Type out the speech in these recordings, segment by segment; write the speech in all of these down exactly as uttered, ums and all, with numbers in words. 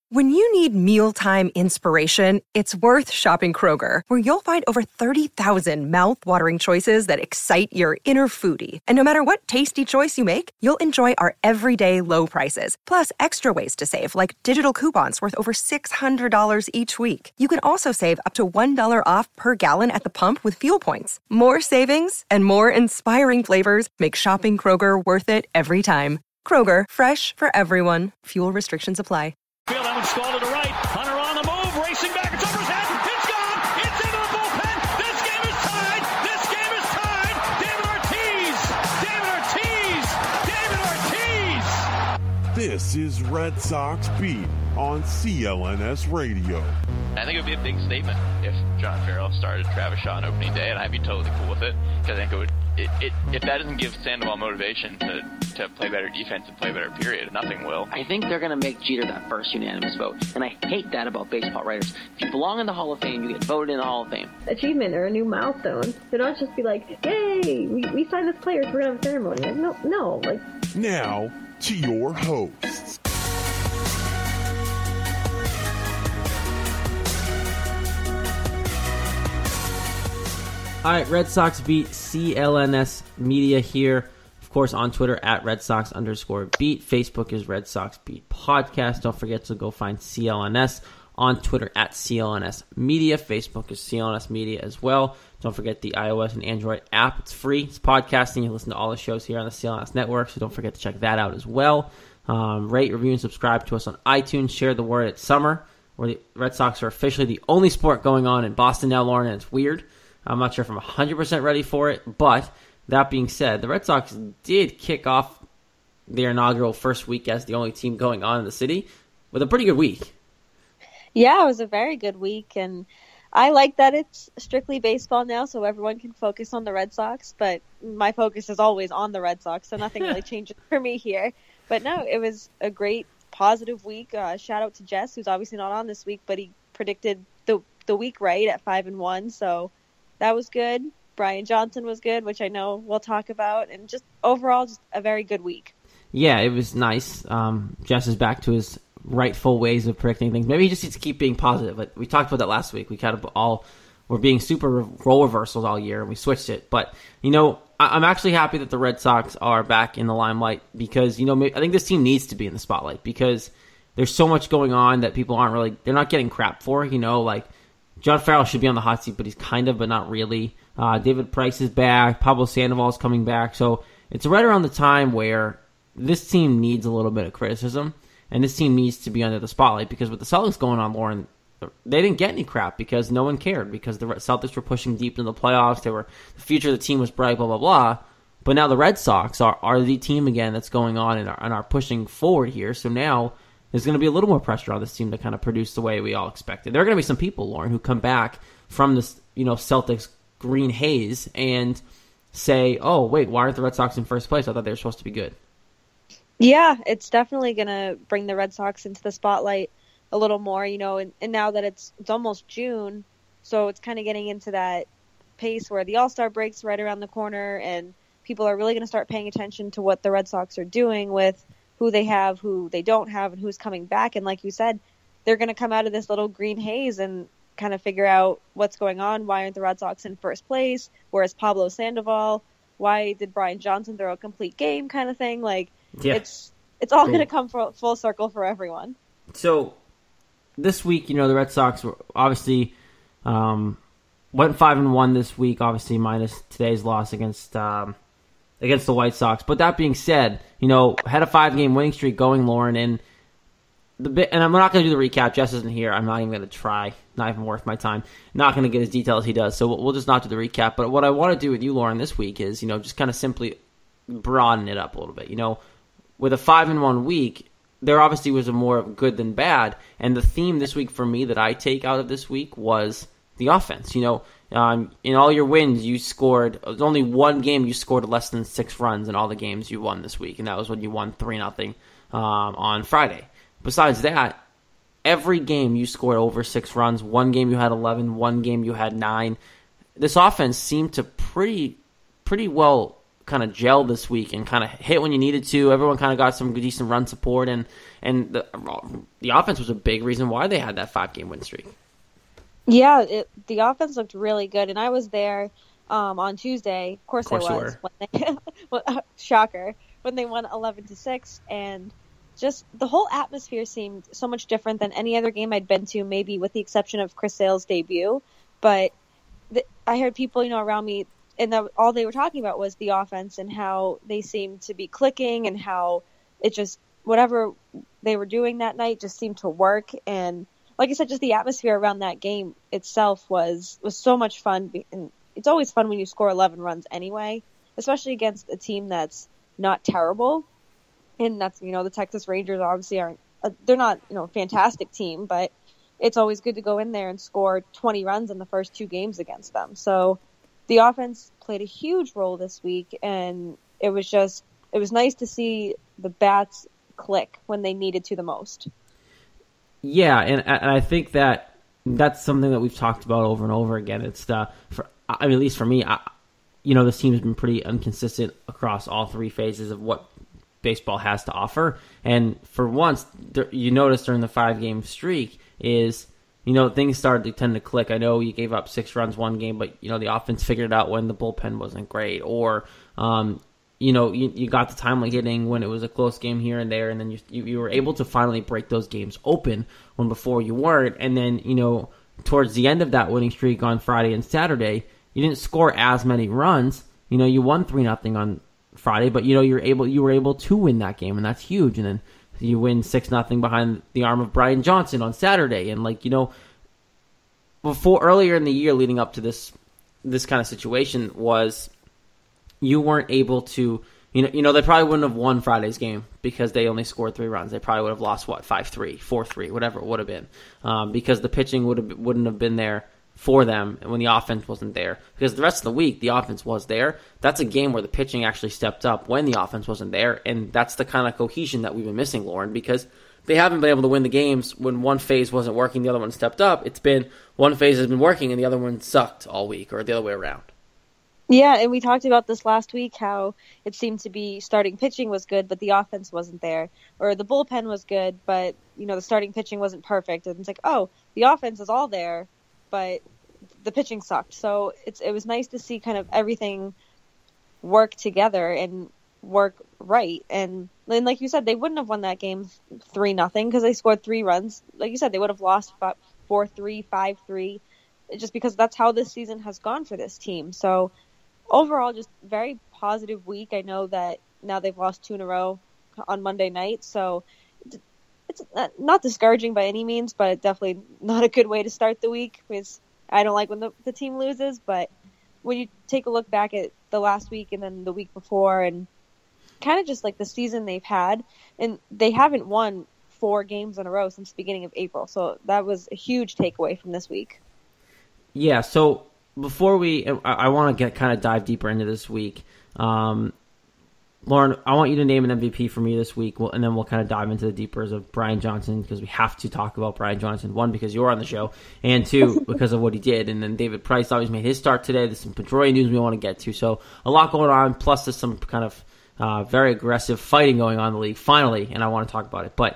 When you need mealtime inspiration, it's worth shopping Kroger, where you'll find over thirty thousand mouth-watering choices that excite your inner foodie. And no matter what tasty choice you make, you'll enjoy our everyday low prices, plus extra ways to save, like digital coupons worth over six hundred dollars each week. You can also save up to one dollar off per gallon at the pump with fuel points. More savings and more inspiring flavors make shopping Kroger worth it every time. Kroger, fresh for everyone. Fuel restrictions apply. Field, that one's stalled to the right. Hunter on the move, racing back. It's over his head. It's gone. It's into the bullpen. This game is tied. This game is tied. David Ortiz. David Ortiz. David Ortiz. This is Red Sox Beat on C L N S Radio. I think it would be a big statement if John Farrell started Travis Shaw on opening day, and I'd be totally cool with it. Because I think it would. It, it, if that doesn't give Sandoval motivation to, to play better defense and play better, period, nothing will. I think they're going to make Jeter that first unanimous vote, and I hate that about baseball writers. If you belong in the Hall of Fame, you get voted in the Hall of Fame. Achievement or a new milestone. They don't just be like, "Yay, we, we signed this player, so we're going to have a ceremony." Like, no, no. Like now to your hosts. All right, Red Sox Beat, C L N S Media here. Of course, on Twitter, at Red Sox underscore Beat. Facebook is Red Sox Beat Podcast. Don't forget to go find C L N S on Twitter, at C L N S Media. Facebook is C L N S Media as well. Don't forget the iOS and Android app. It's free. It's podcasting. You listen to all the shows here on the C L N S Network, so don't forget to check that out as well. Um, rate, review, and subscribe to us on iTunes. Share the word. It's summer, where the Red Sox are officially the only sport going on in Boston now, Lauren, and it's weird. I'm not sure if I'm one hundred percent ready for it, but that being said, the Red Sox did kick off their inaugural first week as the only team going on in the city with a pretty good week. Yeah, it was a very good week, and I like that it's strictly baseball now, so everyone can focus on the Red Sox, but my focus is always on the Red Sox, so nothing really changes for me here. But no, it was a great, positive week. Uh, shout out to Jess, who's obviously not on this week, but he predicted the the week right at five and one, so that was good. Brian Johnson was good, which I know we'll talk about, and just overall, just a very good week. Yeah, it was nice. Um, Jess is back to his rightful ways of predicting things. Maybe he just needs to keep being positive. But we talked about that last week. We kind of all were being super role reversals all year, and we switched it. But, you know, I- I'm actually happy that the Red Sox are back in the limelight because, you know, I think this team needs to be in the spotlight because there's so much going on that people aren't really, they're not getting crap for, you know, like, John Farrell should be on the hot seat, but he's kind of, but not really. Uh, David Price is back. Pablo Sandoval is coming back. So it's right around the time where this team needs a little bit of criticism, and this team needs to be under the spotlight because with the Celtics going on, Lauren, they didn't get any crap because no one cared because the Celtics were pushing deep into the playoffs. They were the future of the team was bright, blah, blah, blah. But now the Red Sox are, are the team again that's going on and are, and are pushing forward here. So now there's going to be a little more pressure on this team to kind of produce the way we all expected. There are going to be some people, Lauren, who come back from this, you know, Celtics green haze and say, oh, wait, why aren't the Red Sox in first place? I thought they were supposed to be good. Yeah, it's definitely going to bring the Red Sox into the spotlight a little more, you know, and, and now that it's it's almost June, so it's kind of getting into that pace where the All-Star break's right around the corner and people are really going to start paying attention to what the Red Sox are doing with who they have, who they don't have, and who's coming back. And like you said, they're going to come out of this little green haze and kind of figure out what's going on. Why aren't the Red Sox in first place? Whereas Pablo Sandoval, why did Brian Johnson throw a complete game kind of thing? Like, yeah. it's it's all cool. Going to come for, full circle for everyone. So this week, you know, the Red Sox were obviously um, went five and one this week, obviously minus today's loss against um, against the White Sox. But that being said, you know, had a five-game winning streak going, Lauren, and the bit, and I'm not going to do the recap. Jess isn't here. I'm not even going to try. Not even worth my time. Not going to get as detailed as he does. So we'll, we'll just not do the recap. But what I want to do with you, Lauren, this week is, you know, just kind of simply broaden it up a little bit. You know, with a five and one week, there obviously was a more of good than bad. And the theme this week for me that I take out of this week was the offense. You know, um, in all your wins, you scored, it was only one game you scored less than six runs in all the games you won this week. And that was when you won three nothing um, on Friday. Besides that, every game you scored over six runs. One game you had eleven, one game you had nine. This offense seemed to pretty, pretty well kind of gel this week and kind of hit when you needed to. Everyone kind of got some decent run support, and and the the offense was a big reason why they had that five game win streak. Yeah, it, the offense looked really good, and I was there um, on Tuesday. Of course, of course I was. When they, well, shocker when they won eleven to six, and just the whole atmosphere seemed so much different than any other game I'd been to, maybe with the exception of Chris Sale's debut. But the, I heard people, you know, around me. And the, all they were talking about was the offense and how they seemed to be clicking and how it just, whatever they were doing that night just seemed to work. And like I said, just the atmosphere around that game itself was, was so much fun. And it's always fun when you score eleven runs anyway, especially against a team that's not terrible. And that's, you know, the Texas Rangers obviously aren't, uh, they're not, you know, a fantastic team, but it's always good to go in there and score twenty runs in the first two games against them. So, the offense played a huge role this week, and it was just, it was nice to see the bats click when they needed to the most. Yeah, and, and I think that that's something that we've talked about over and over again. It's the, for, I mean, at least for me, I, you know, this team has been pretty inconsistent across all three phases of what baseball has to offer. And for once, there, you notice during the five-game streak is, you know, things started to tend to click. I know you gave up six runs one game, but, you know, the offense figured it out when the bullpen wasn't great. Or, um, you know, you, you got the timely hitting when it was a close game here and there, and then you, you you were able to finally break those games open when before you weren't. And then, you know, towards the end of that winning streak on Friday and Saturday, you didn't score as many runs. You know, you won three nothing on Friday, but, you know, you're able you were able to win that game, and that's huge. And then you win six nothing behind the arm of Brian Johnson on Saturday. And, like, you know, before earlier in the year leading up to this this kind of situation was you weren't able to, you know, you know they probably wouldn't have won Friday's game because they only scored three runs. They probably would have lost, what, five three, four three, whatever it would have been, um, because the pitching would have, wouldn't have been there for them when the offense wasn't there. Because the rest of the week, the offense was there. That's a game where the pitching actually stepped up when the offense wasn't there, and that's the kind of cohesion that we've been missing, Lauren, because they haven't been able to win the games when one phase wasn't working, the other one stepped up. It's been one phase has been working and the other one sucked all week, or the other way around. Yeah, and we talked about this last week, how it seemed to be starting pitching was good, but the offense wasn't there. Or the bullpen was good, but, you know, the starting pitching wasn't perfect. And it's like, oh, the offense is all there, but the pitching sucked. So it's it was nice to see kind of everything work together and work right. And then, like you said, they wouldn't have won that game three nothing because they scored three runs. Like you said, they would have lost four three, five three, just because that's how this season has gone for this team. So overall, just very positive week. I know that now they've lost two in a row on Monday night, so it's not discouraging by any means, but definitely not a good way to start the week, because I don't like when the, the team loses. But when you take a look back at the last week and then the week before, and kind of just like the season they've had, and they haven't won four games in a row since the beginning of April, so that was a huge takeaway from this week. Yeah, so before we, I, I want to get kind of dive deeper into this week. Um, Lauren, I want you to name an M V P for me this week, we'll, and then we'll kind of dive into the deepers of Brian Johnson, because we have to talk about Brian Johnson. One, because you're on the show, and two, because of what he did. And then David Price always made his start today. There's some Pedroia news we want to get to. So a lot going on, plus there's some kind of uh, very aggressive fighting going on in the league, finally, and I want to talk about it. But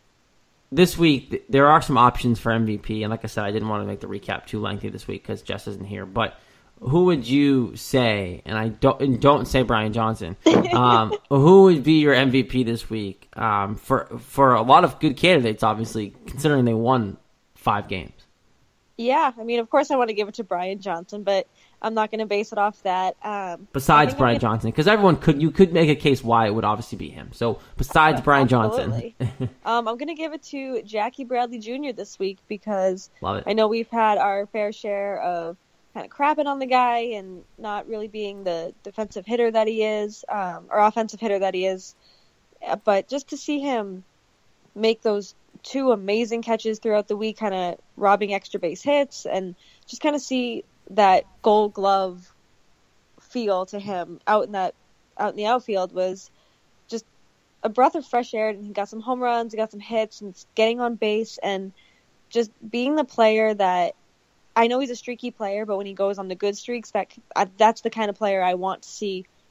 this week, there are some options for M V P, and like I said, I didn't want to make the recap too lengthy this week because Jess isn't here. But who would you say, and I don't and don't say Brian Johnson, um, who would be your M V P this week um, for for a lot of good candidates, obviously, considering they won five games? Yeah, I mean, of course I want to give it to Brian Johnson, but I'm not going to base it off that. Um, besides Brian gonna... Johnson, because everyone could, you could make a case why it would obviously be him. So besides uh, Brian absolutely. Johnson. um, I'm going to give it to Jackie Bradley Junior this week, because I know we've had our fair share of kind of crapping on the guy and not really being the defensive hitter that he is, um, or offensive hitter that he is. But just to see him make those two amazing catches throughout the week, kind of robbing extra base hits, and just kind of see that Gold Glove feel to him out in that out in the outfield was just a breath of fresh air. And he got some home runs, he got some hits, and getting on base, and just being the player that I know he's a streaky player, but when he goes on the good streaks, that that's the kind of player I want to see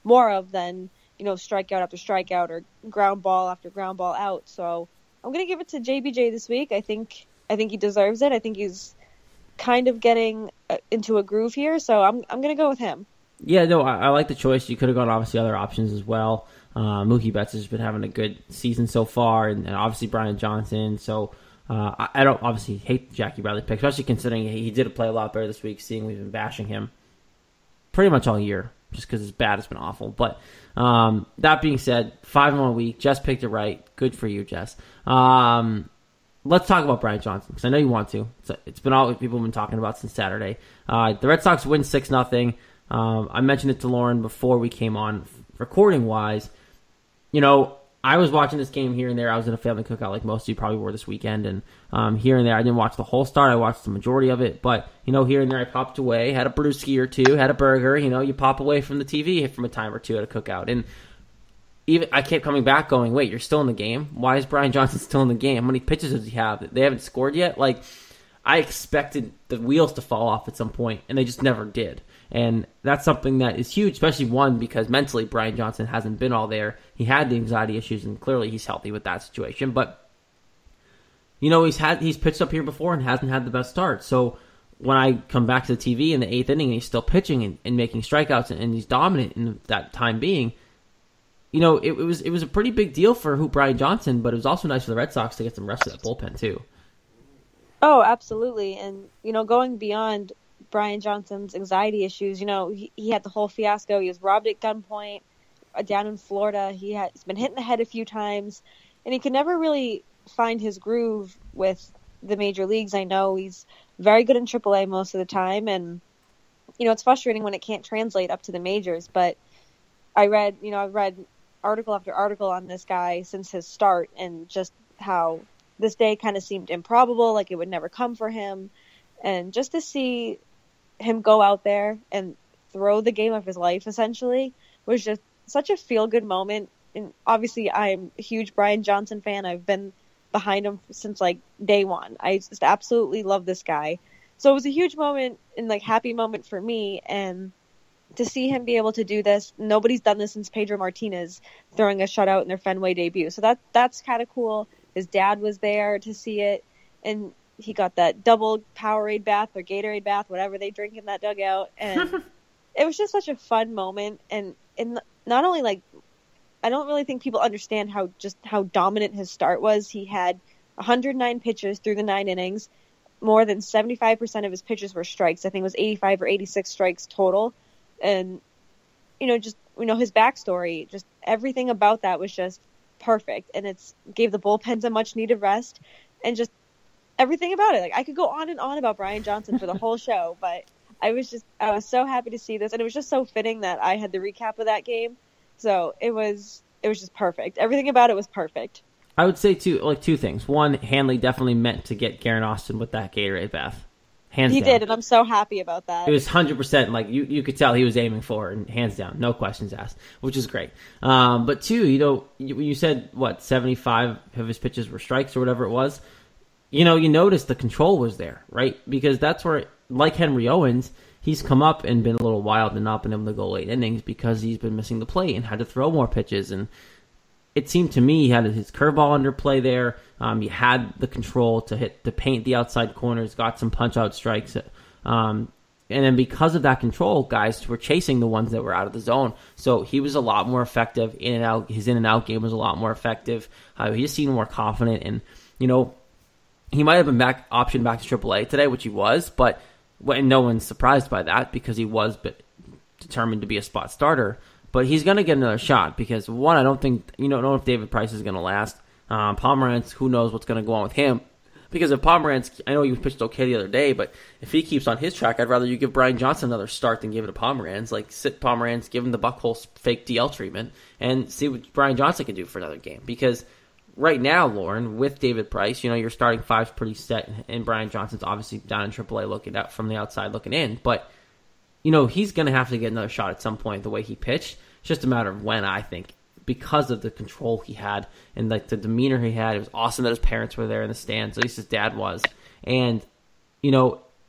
more of than, you know, strikeout after strikeout or ground ball after ground ball out. So I'm going to give it to J B J this week. I think I think he deserves it. I think he's kind of getting into a groove here, so I'm I'm going to go with him. Yeah, no, I, I like the choice. You could have gone obviously other options as well. Uh, Mookie Betts has been having a good season so far, and, and obviously Brian Johnson. So uh, I, I don't obviously hate the Jackie Bradley pick, especially considering he, he did play a lot better this week, seeing we've been bashing him pretty much all year, just because his bat has been awful. But um, that being said, five in one week. Jess picked it right. Good for you, Jess. Um, let's talk about Brian Johnson, because I know you want to. It's, it's been all people have been talking about since Saturday. Uh, the Red Sox win six nothing. Um, I mentioned it to Lauren before we came on, recording-wise. You know, I was watching this game here and there. I was in a family cookout like most of you probably were this weekend. And um, here and there, I didn't watch the whole start. I watched the majority of it. But, you know, here and there, I popped away, had a brewski or two, had a burger. You know, you pop away from the T V from a time or two at a cookout. And even I kept coming back going, wait, you're still in the game? Why is Brian Johnson still in the game? How many pitches does he have? They haven't scored yet? Like, I expected the wheels to fall off at some point, and they just never did. And that's something that is huge, especially one, because mentally Brian Johnson hasn't been all there. He had the anxiety issues, and clearly he's healthy with that situation. But, you know, he's had he's pitched up here before and hasn't had the best start. So when I come back to the T V in the eighth inning and he's still pitching and, and making strikeouts and, and he's dominant in that time being, you know, it, it was it was a pretty big deal for who Brian Johnson, but it was also nice for the Red Sox to get some rest of that bullpen too. Oh, absolutely. And, you know, going beyond Brian Johnson's anxiety issues, you know, he, he had the whole fiasco. He was robbed at gunpoint uh, down in Florida. He had, he's been hit in the head a few times, and he could never really find his groove with the major leagues. I know he's very good in triple A most of the time, and, you know, it's frustrating when it can't translate up to the majors. But I read, you know, I've read article after article on this guy since his start, and just how this day kind of seemed improbable, like it would never come for him. And just to see him go out there and throw the game of his life essentially was just such a feel-good moment. And obviously I'm a huge Brian Johnson fan. I've been behind him since like day one. I just absolutely love this guy. So it was a huge moment and like happy moment for me. And to see him be able to do this, nobody's done this since Pedro Martinez throwing a shutout in their Fenway debut. So that that's kind of cool. His dad was there to see it, and he got that double Powerade bath or Gatorade bath, whatever they drink in that dugout. And it was just such a fun moment. And, and not only like, I don't really think people understand how just how dominant his start was. He had one hundred nine pitches through the nine innings. More than seventy-five percent of his pitches were strikes. I think it was eighty-five or eighty-six strikes total. And, you know, just, you know, his backstory, just everything about that was just perfect. And it's gave the bullpens a much needed rest, and just everything about it. Like, I could go on and on about Brian Johnson for the whole show, but I was just, I was so happy to see this. And it was just so fitting that I had the recap of that game. So it was, it was just perfect. Everything about it was perfect. I would say two, like two things. One, Hanley definitely meant to get Garen Austin with that Gatorade bath. Hands he down. did, and I'm so happy about that. It was one hundred percent, like, you, you could tell he was aiming for it, and hands down, no questions asked, which is great. Um, but two, you know, you, you said, what, seventy-five of his pitches were strikes or whatever it was. You know, you noticed the control was there, right? Because that's where, like Henry Owens, he's come up and been a little wild and not been able to go late innings because he's been missing the plate and had to throw more pitches. And it seemed to me he had his curveball under play there. Um, he had the control to hit, to paint the outside corners, got some punch-out strikes. Um, and then because of that control, guys were chasing the ones that were out of the zone. So he was a lot more effective in and out. His in and out game was a lot more effective. Uh, he just seemed more confident. And, you know, he might have been back optioned back to triple A today, which he was, but and no one's surprised by that because he was determined to be a spot starter. But he's going to get another shot because, one, I don't think, you know, don't know if David Price is going to last. Um, Pomerantz, who knows what's going to go on with him. Because if Pomerantz, I know he pitched okay the other day, but if he keeps on his track, I'd rather you give Brian Johnson another start than give it to Pomerantz. Like, sit Pomerantz, give him the Buckhole fake D L treatment, and see what Brian Johnson can do for another game. Because right now, Lauren, with David Price, you know, your starting five's pretty set, and Brian Johnson's obviously down in triple A looking out from the outside looking in, but you know, he's going to have to get another shot at some point the way he pitched. It's just a matter of when, I think, because of the control he had and like the demeanor he had. It was awesome that his parents were there in the stands, at least his dad was. And, you know,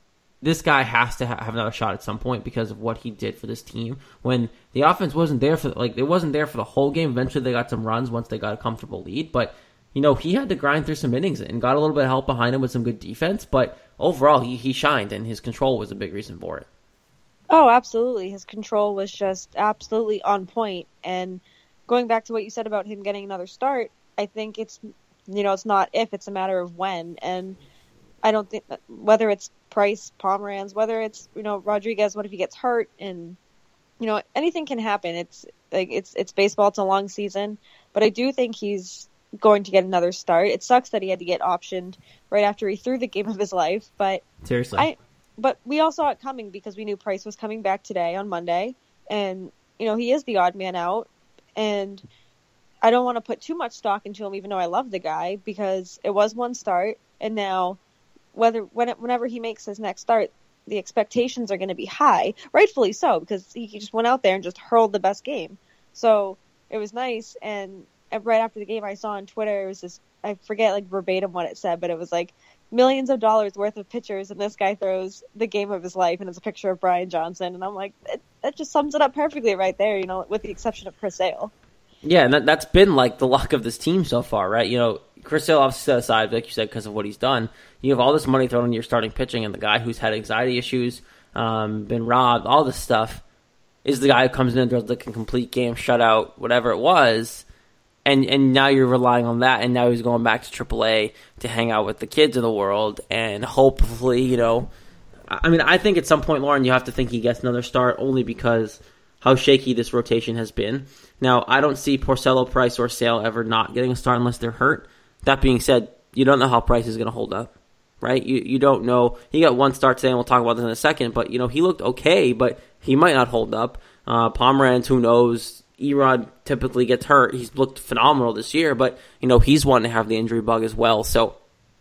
this guy has to ha- have another shot at some point because of what he did for this team. When the offense wasn't there for like it wasn't there for the whole game. Eventually, they got some runs once they got a comfortable lead. But you know, he had to grind through some innings and got a little bit of help behind him with some good defense. But overall, he he shined, and his control was a big reason for it. Oh, absolutely. His control was just absolutely on point. And going back to what you said about him getting another start, I think it's you know it's not if, it's a matter of when. And I don't think that whether it's Price, Pomeranz, whether it's, you know, Rodriguez, what if he gets hurt? And, you know, anything can happen. It's like, it's, it's baseball. It's a long season, but I do think he's going to get another start. It sucks that he had to get optioned right after he threw the game of his life, but seriously, I, but we all saw it coming because we knew Price was coming back today on Monday, and, you know, he is the odd man out, and I don't want to put too much stock into him, even though I love the guy, because it was one start, and now whether when it, whenever he makes his next start, the expectations are going to be high, rightfully so, because he just went out there and just hurled the best game. So it was nice. And right after the game, I saw on Twitter, it was this, I forget like verbatim what it said, but it was like millions of dollars worth of pitchers, and this guy throws the game of his life, and it's a picture of Brian Johnson. And I'm like, it, that just sums it up perfectly right there, you know, with the exception of Chris Sale. Yeah, and that, that's been like the luck of this team so far, right? You know, Chris Sale obviously set aside, like you said, because of what he's done. You have all this money thrown into your starting pitching, and the guy who's had anxiety issues, um, been robbed, all this stuff, is the guy who comes in and throws like a complete game shutout, whatever it was, and and now you're relying on that, and now he's going back to triple A to hang out with the kids of the world, and hopefully, you know, I mean, I think at some point, Lauren, you have to think he gets another start, only because how shaky this rotation has been. Now, I don't see Porcello, Price, or Sale ever not getting a start unless they're hurt. That being said, you don't know how Price is going to hold up, right? You you don't know. He got one start today, and we'll talk about this in a second, but, you know, he looked okay, but he might not hold up. Uh, Pomeranz, who knows? Erod typically gets hurt. He's looked phenomenal this year, but, you know, he's one to have the injury bug as well. So,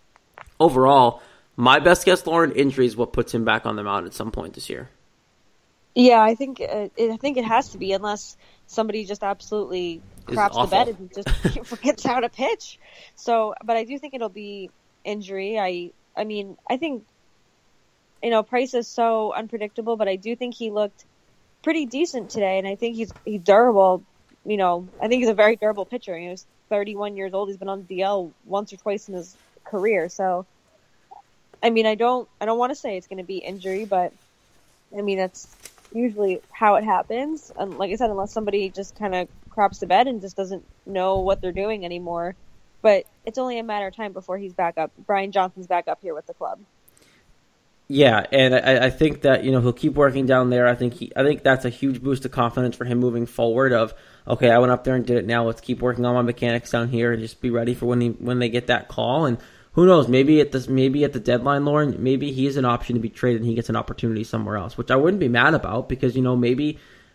overall, my best guess, Lauren, injury is what puts him back on the mound at some point this year. Yeah, I think uh, it, I think it has to be, unless somebody just absolutely craps the bed and just forgets how to pitch. So, but I do think it'll be injury. I, I mean, I think, you know, Price is so unpredictable, but I do think he looked pretty decent today, and I think he's he's durable. You know, I think he's a very durable pitcher. You know, he's thirty-one years old. He's been on the D L once or twice in his career. So, I mean, I don't I don't want to say it's going to be injury, but I mean that's usually how it happens. And like I said, unless somebody just kind of craps the bed and just doesn't know what they're doing anymore. But it's only a matter of time before he's back up. Brian Johnson's back up here with the club. Yeah, and I, I think that, you know, he'll keep working down there. I think he, I think that's a huge boost of confidence for him moving forward. Of okay, I went up there and did it. Now let's keep working on my mechanics down here and just be ready for when he when they get that call. And who knows? Maybe at this, maybe at the deadline, Lauren, maybe he is an option to be traded and he gets an opportunity somewhere else, which I wouldn't be mad about because, you know, maybe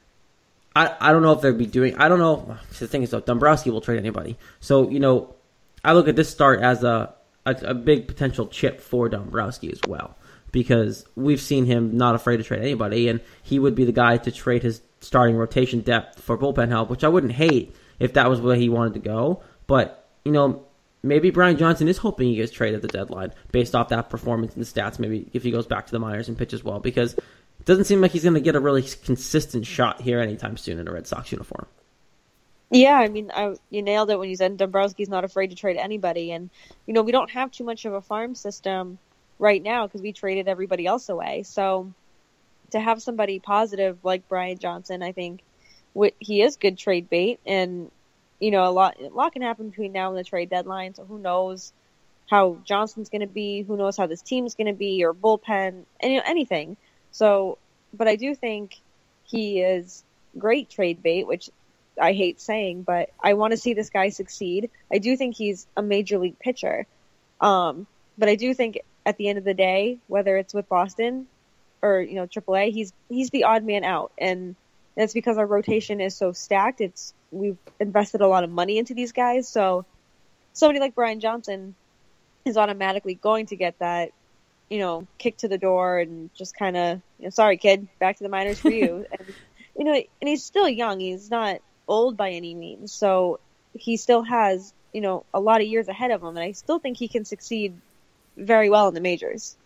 I I don't know if they'd be doing. I don't know. The thing is, though, Dombrowski will trade anybody. So, you know, I look at this start as a a, a big potential chip for Dombrowski as well, because we've seen him not afraid to trade anybody, and he would be the guy to trade his starting rotation depth for bullpen help, which I wouldn't hate if that was where he wanted to go. But, you know, maybe Brian Johnson is hoping he gets traded at the deadline based off that performance and the stats, maybe if he goes back to the minors and pitches well, because it doesn't seem like he's going to get a really consistent shot here anytime soon in a Red Sox uniform. Yeah, I mean, I, you nailed it when you said Dombrowski's not afraid to trade anybody. And, you know, we don't have too much of a farm system right now because we traded everybody else away. So to have somebody positive like Brian Johnson, I think he is good trade bait. And, you know, a lot, a lot can happen between now and the trade deadline. So who knows how Johnson's going to be? Who knows how this team's going to be, or bullpen, any, anything. So, but I do think he is great trade bait, which I hate saying, but I want to see this guy succeed. I do think he's a major league pitcher. Um, but I do think at the end of the day, whether it's with Boston or, you know, triple A, he's, he's the odd man out. And that's because our rotation is so stacked. It's, we've invested a lot of money into these guys. So somebody like Brian Johnson is automatically going to get that, you know, kick to the door and just kind of, you know, sorry kid, back to the minors for you. And, you know, and he's still young. He's not old by any means. So he still has, you know, a lot of years ahead of him. And I still think he can succeed very well in the majors.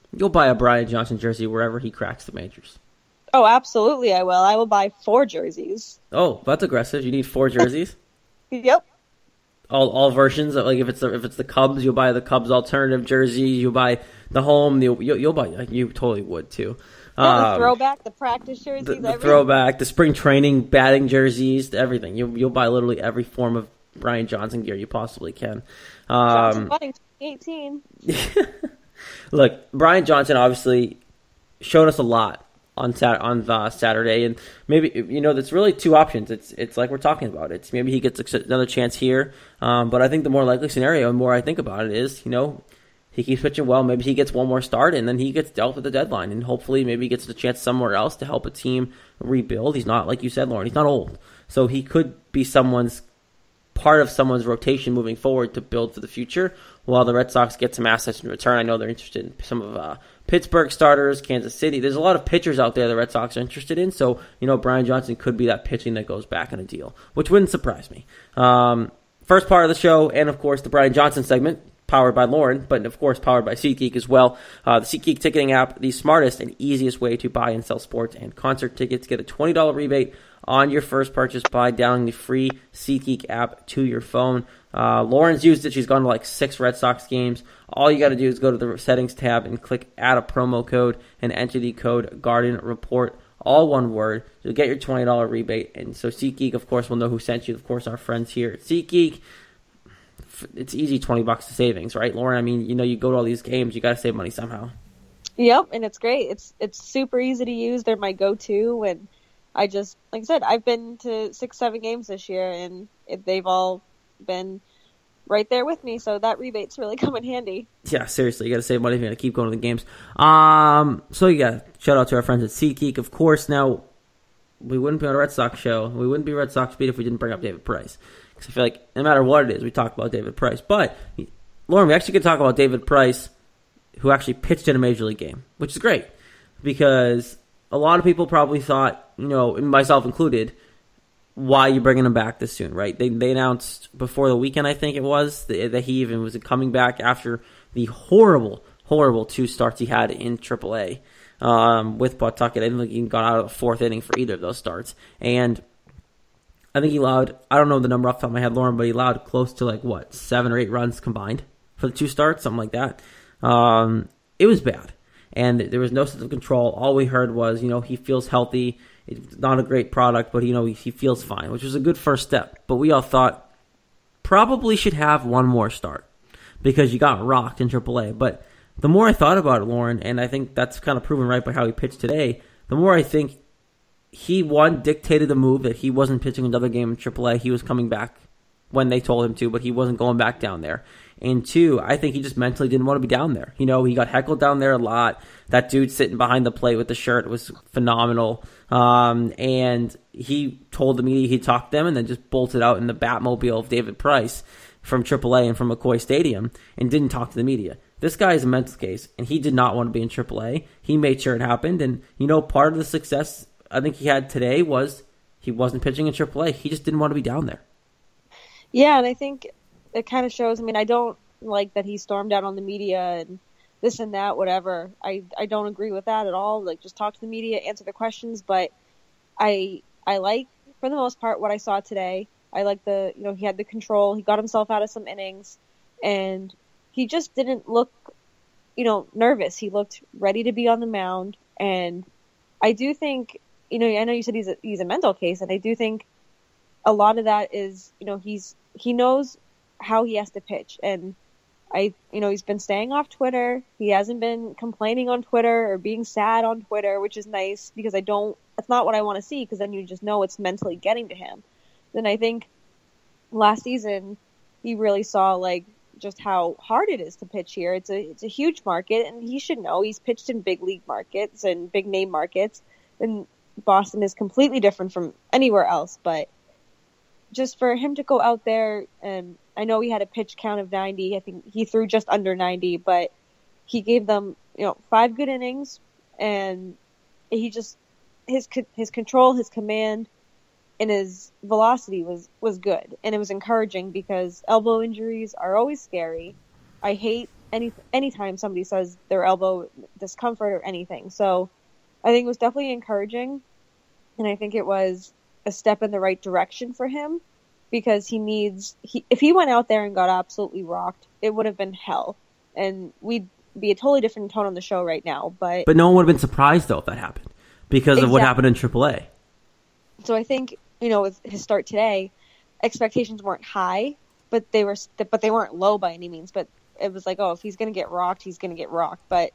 You'll buy a Brian Johnson jersey wherever he cracks the majors. Oh, absolutely I will. I will buy four jerseys. Oh, that's aggressive. You need four jerseys? Yep. All all versions. Like if it's the, if it's the Cubs, you'll buy the Cubs alternative jersey. You'll buy the home. You'll, you'll buy. You totally would too. Yeah, the um, throwback, the practice jerseys, the, the everything. throwback, the spring training batting jerseys, everything. You you'll buy literally every form of Brian Johnson gear you possibly can. Johnson Um, Budding twenty eighteen. Look, Brian Johnson obviously showed us a lot on sat on uh, Saturday, and maybe you know that's really two options. It's it's like we're talking about. It's maybe he gets another chance here, um, but I think the more likely scenario, and more I think about it, is you know he keeps pitching well. Maybe he gets one more start, and then he gets dealt with the deadline, and hopefully maybe he gets a chance somewhere else to help a team rebuild. He's not, like you said, Lauren. He's not old, so he could be someone's part of someone's rotation moving forward to build for the future. While the Red Sox get some assets in return, I know they're interested in some of uh, Pittsburgh starters, Kansas City. There's a lot of pitchers out there the Red Sox are interested in, so you know Brian Johnson could be that pitching that goes back in a deal, which wouldn't surprise me. Um, first part of the show, and of course the Brian Johnson segment, powered by Lauren, but of course powered by SeatGeek as well. Uh, the SeatGeek ticketing app, the smartest and easiest way to buy and sell sports and concert tickets. Get a twenty dollars rebate on your first purchase by downloading the free SeatGeek app to your phone. Uh, Lauren's used it. She's gone to like six Red Sox games. All you got to do is go to the settings tab and click add a promo code and enter the code Garden Report, all one word. You'll get your twenty dollars rebate. And so SeatGeek, of course, will know who sent you. Of course, our friends here at SeatGeek. It's easy, twenty bucks to savings, right, Lauren? I mean, you know, you go to all these games, you got to save money somehow. Yep, and it's great. It's it's super easy to use. They're my go-to, and I just, like I said, I've been to six, seven games this year, and it, they've all been right there with me, so that rebate's really come in handy. Yeah, seriously, you got to save money if you're going to keep going to the games. Um, so, yeah, shout out to our friends at SeatGeek, of course. Now, we wouldn't be on a Red Sox show. We wouldn't be Red Sox Beat if we didn't bring up David Price. Because I feel like no matter what it is, we talk about David Price. But, Lauren, we actually could talk about David Price, who actually pitched in a Major League game, which is great. Because a lot of people probably thought, you know, and myself included, why are you bringing him back this soon, right? They they announced before the weekend, I think it was, that he even was coming back after the horrible, horrible two starts he had in triple A um, with Pawtucket. I didn't think he got out of the fourth inning for either of those starts. And I think he allowed, I don't know the number off the top of my head, Lauren, but he allowed close to like, what, seven or eight runs combined for the two starts, something like that. Um, it was bad. And there was no sense of control. All we heard was, you know, he feels healthy. It's not a great product, but, you know, he, he feels fine, which was a good first step. But we all thought probably should have one more start because you got rocked in triple A. But the more I thought about it, Lauren, and I think that's kind of proven right by how he pitched today, the more I think he, one, dictated the move that he wasn't pitching another game in triple A. He was coming back when they told him to, but he wasn't going back down there. And two, I think he just mentally didn't want to be down there. You know, he got heckled down there a lot. That dude sitting behind the plate with the shirt was phenomenal. Um, and he told the media he talked to them and then just bolted out in the Batmobile of David Price from triple A and from McCoy Stadium and didn't talk to the media. This guy is a mental case, and he did not want to be in triple A. He made sure it happened. And, you know, part of the success I think he had today was he wasn't pitching in triple A. He just didn't want to be down there. Yeah, and I think it kind of shows. I mean, I don't like that he stormed out on the media and this and that, whatever. I, I don't agree with that at all. Like, just talk to the media, answer the questions. But I I like, for the most part, what I saw today. I like the, you know, he had the control. He got himself out of some innings. And he just didn't look, you know, nervous. He looked ready to be on the mound. And I do think, you know, I know you said he's a, he's a mental case. And I do think a lot of that is, you know, he's he knows how he has to pitch. And I, you know, he's been staying off Twitter. He hasn't been complaining on Twitter or being sad on Twitter, which is nice because I don't, that's not what I want to see because then you just know it's mentally getting to him. Then I think last season he really saw like just how hard it is to pitch here. It's a, it's a huge market and he should know he's pitched in big league markets and big name markets, and Boston is completely different from anywhere else. But just for him to go out there, and I know he had a pitch count of ninety. I think he threw just under ninety, but he gave them, you know, five good innings, and he just his his control, his command, and his velocity was was good, and it was encouraging because elbow injuries are always scary. I hate any anytime somebody says their elbow discomfort or anything. So I think it was definitely encouraging, and I think it was a step in the right direction for him, because he needs he, if he went out there and got absolutely rocked, it would have been hell, and we'd be a totally different tone on the show right now. But but no one would have been surprised though if that happened, because exactly. of what happened in triple A. So I think, you know, with his start today, expectations weren't high, but they were but they weren't low by any means. But it was like, oh, if he's going to get rocked, he's going to get rocked. But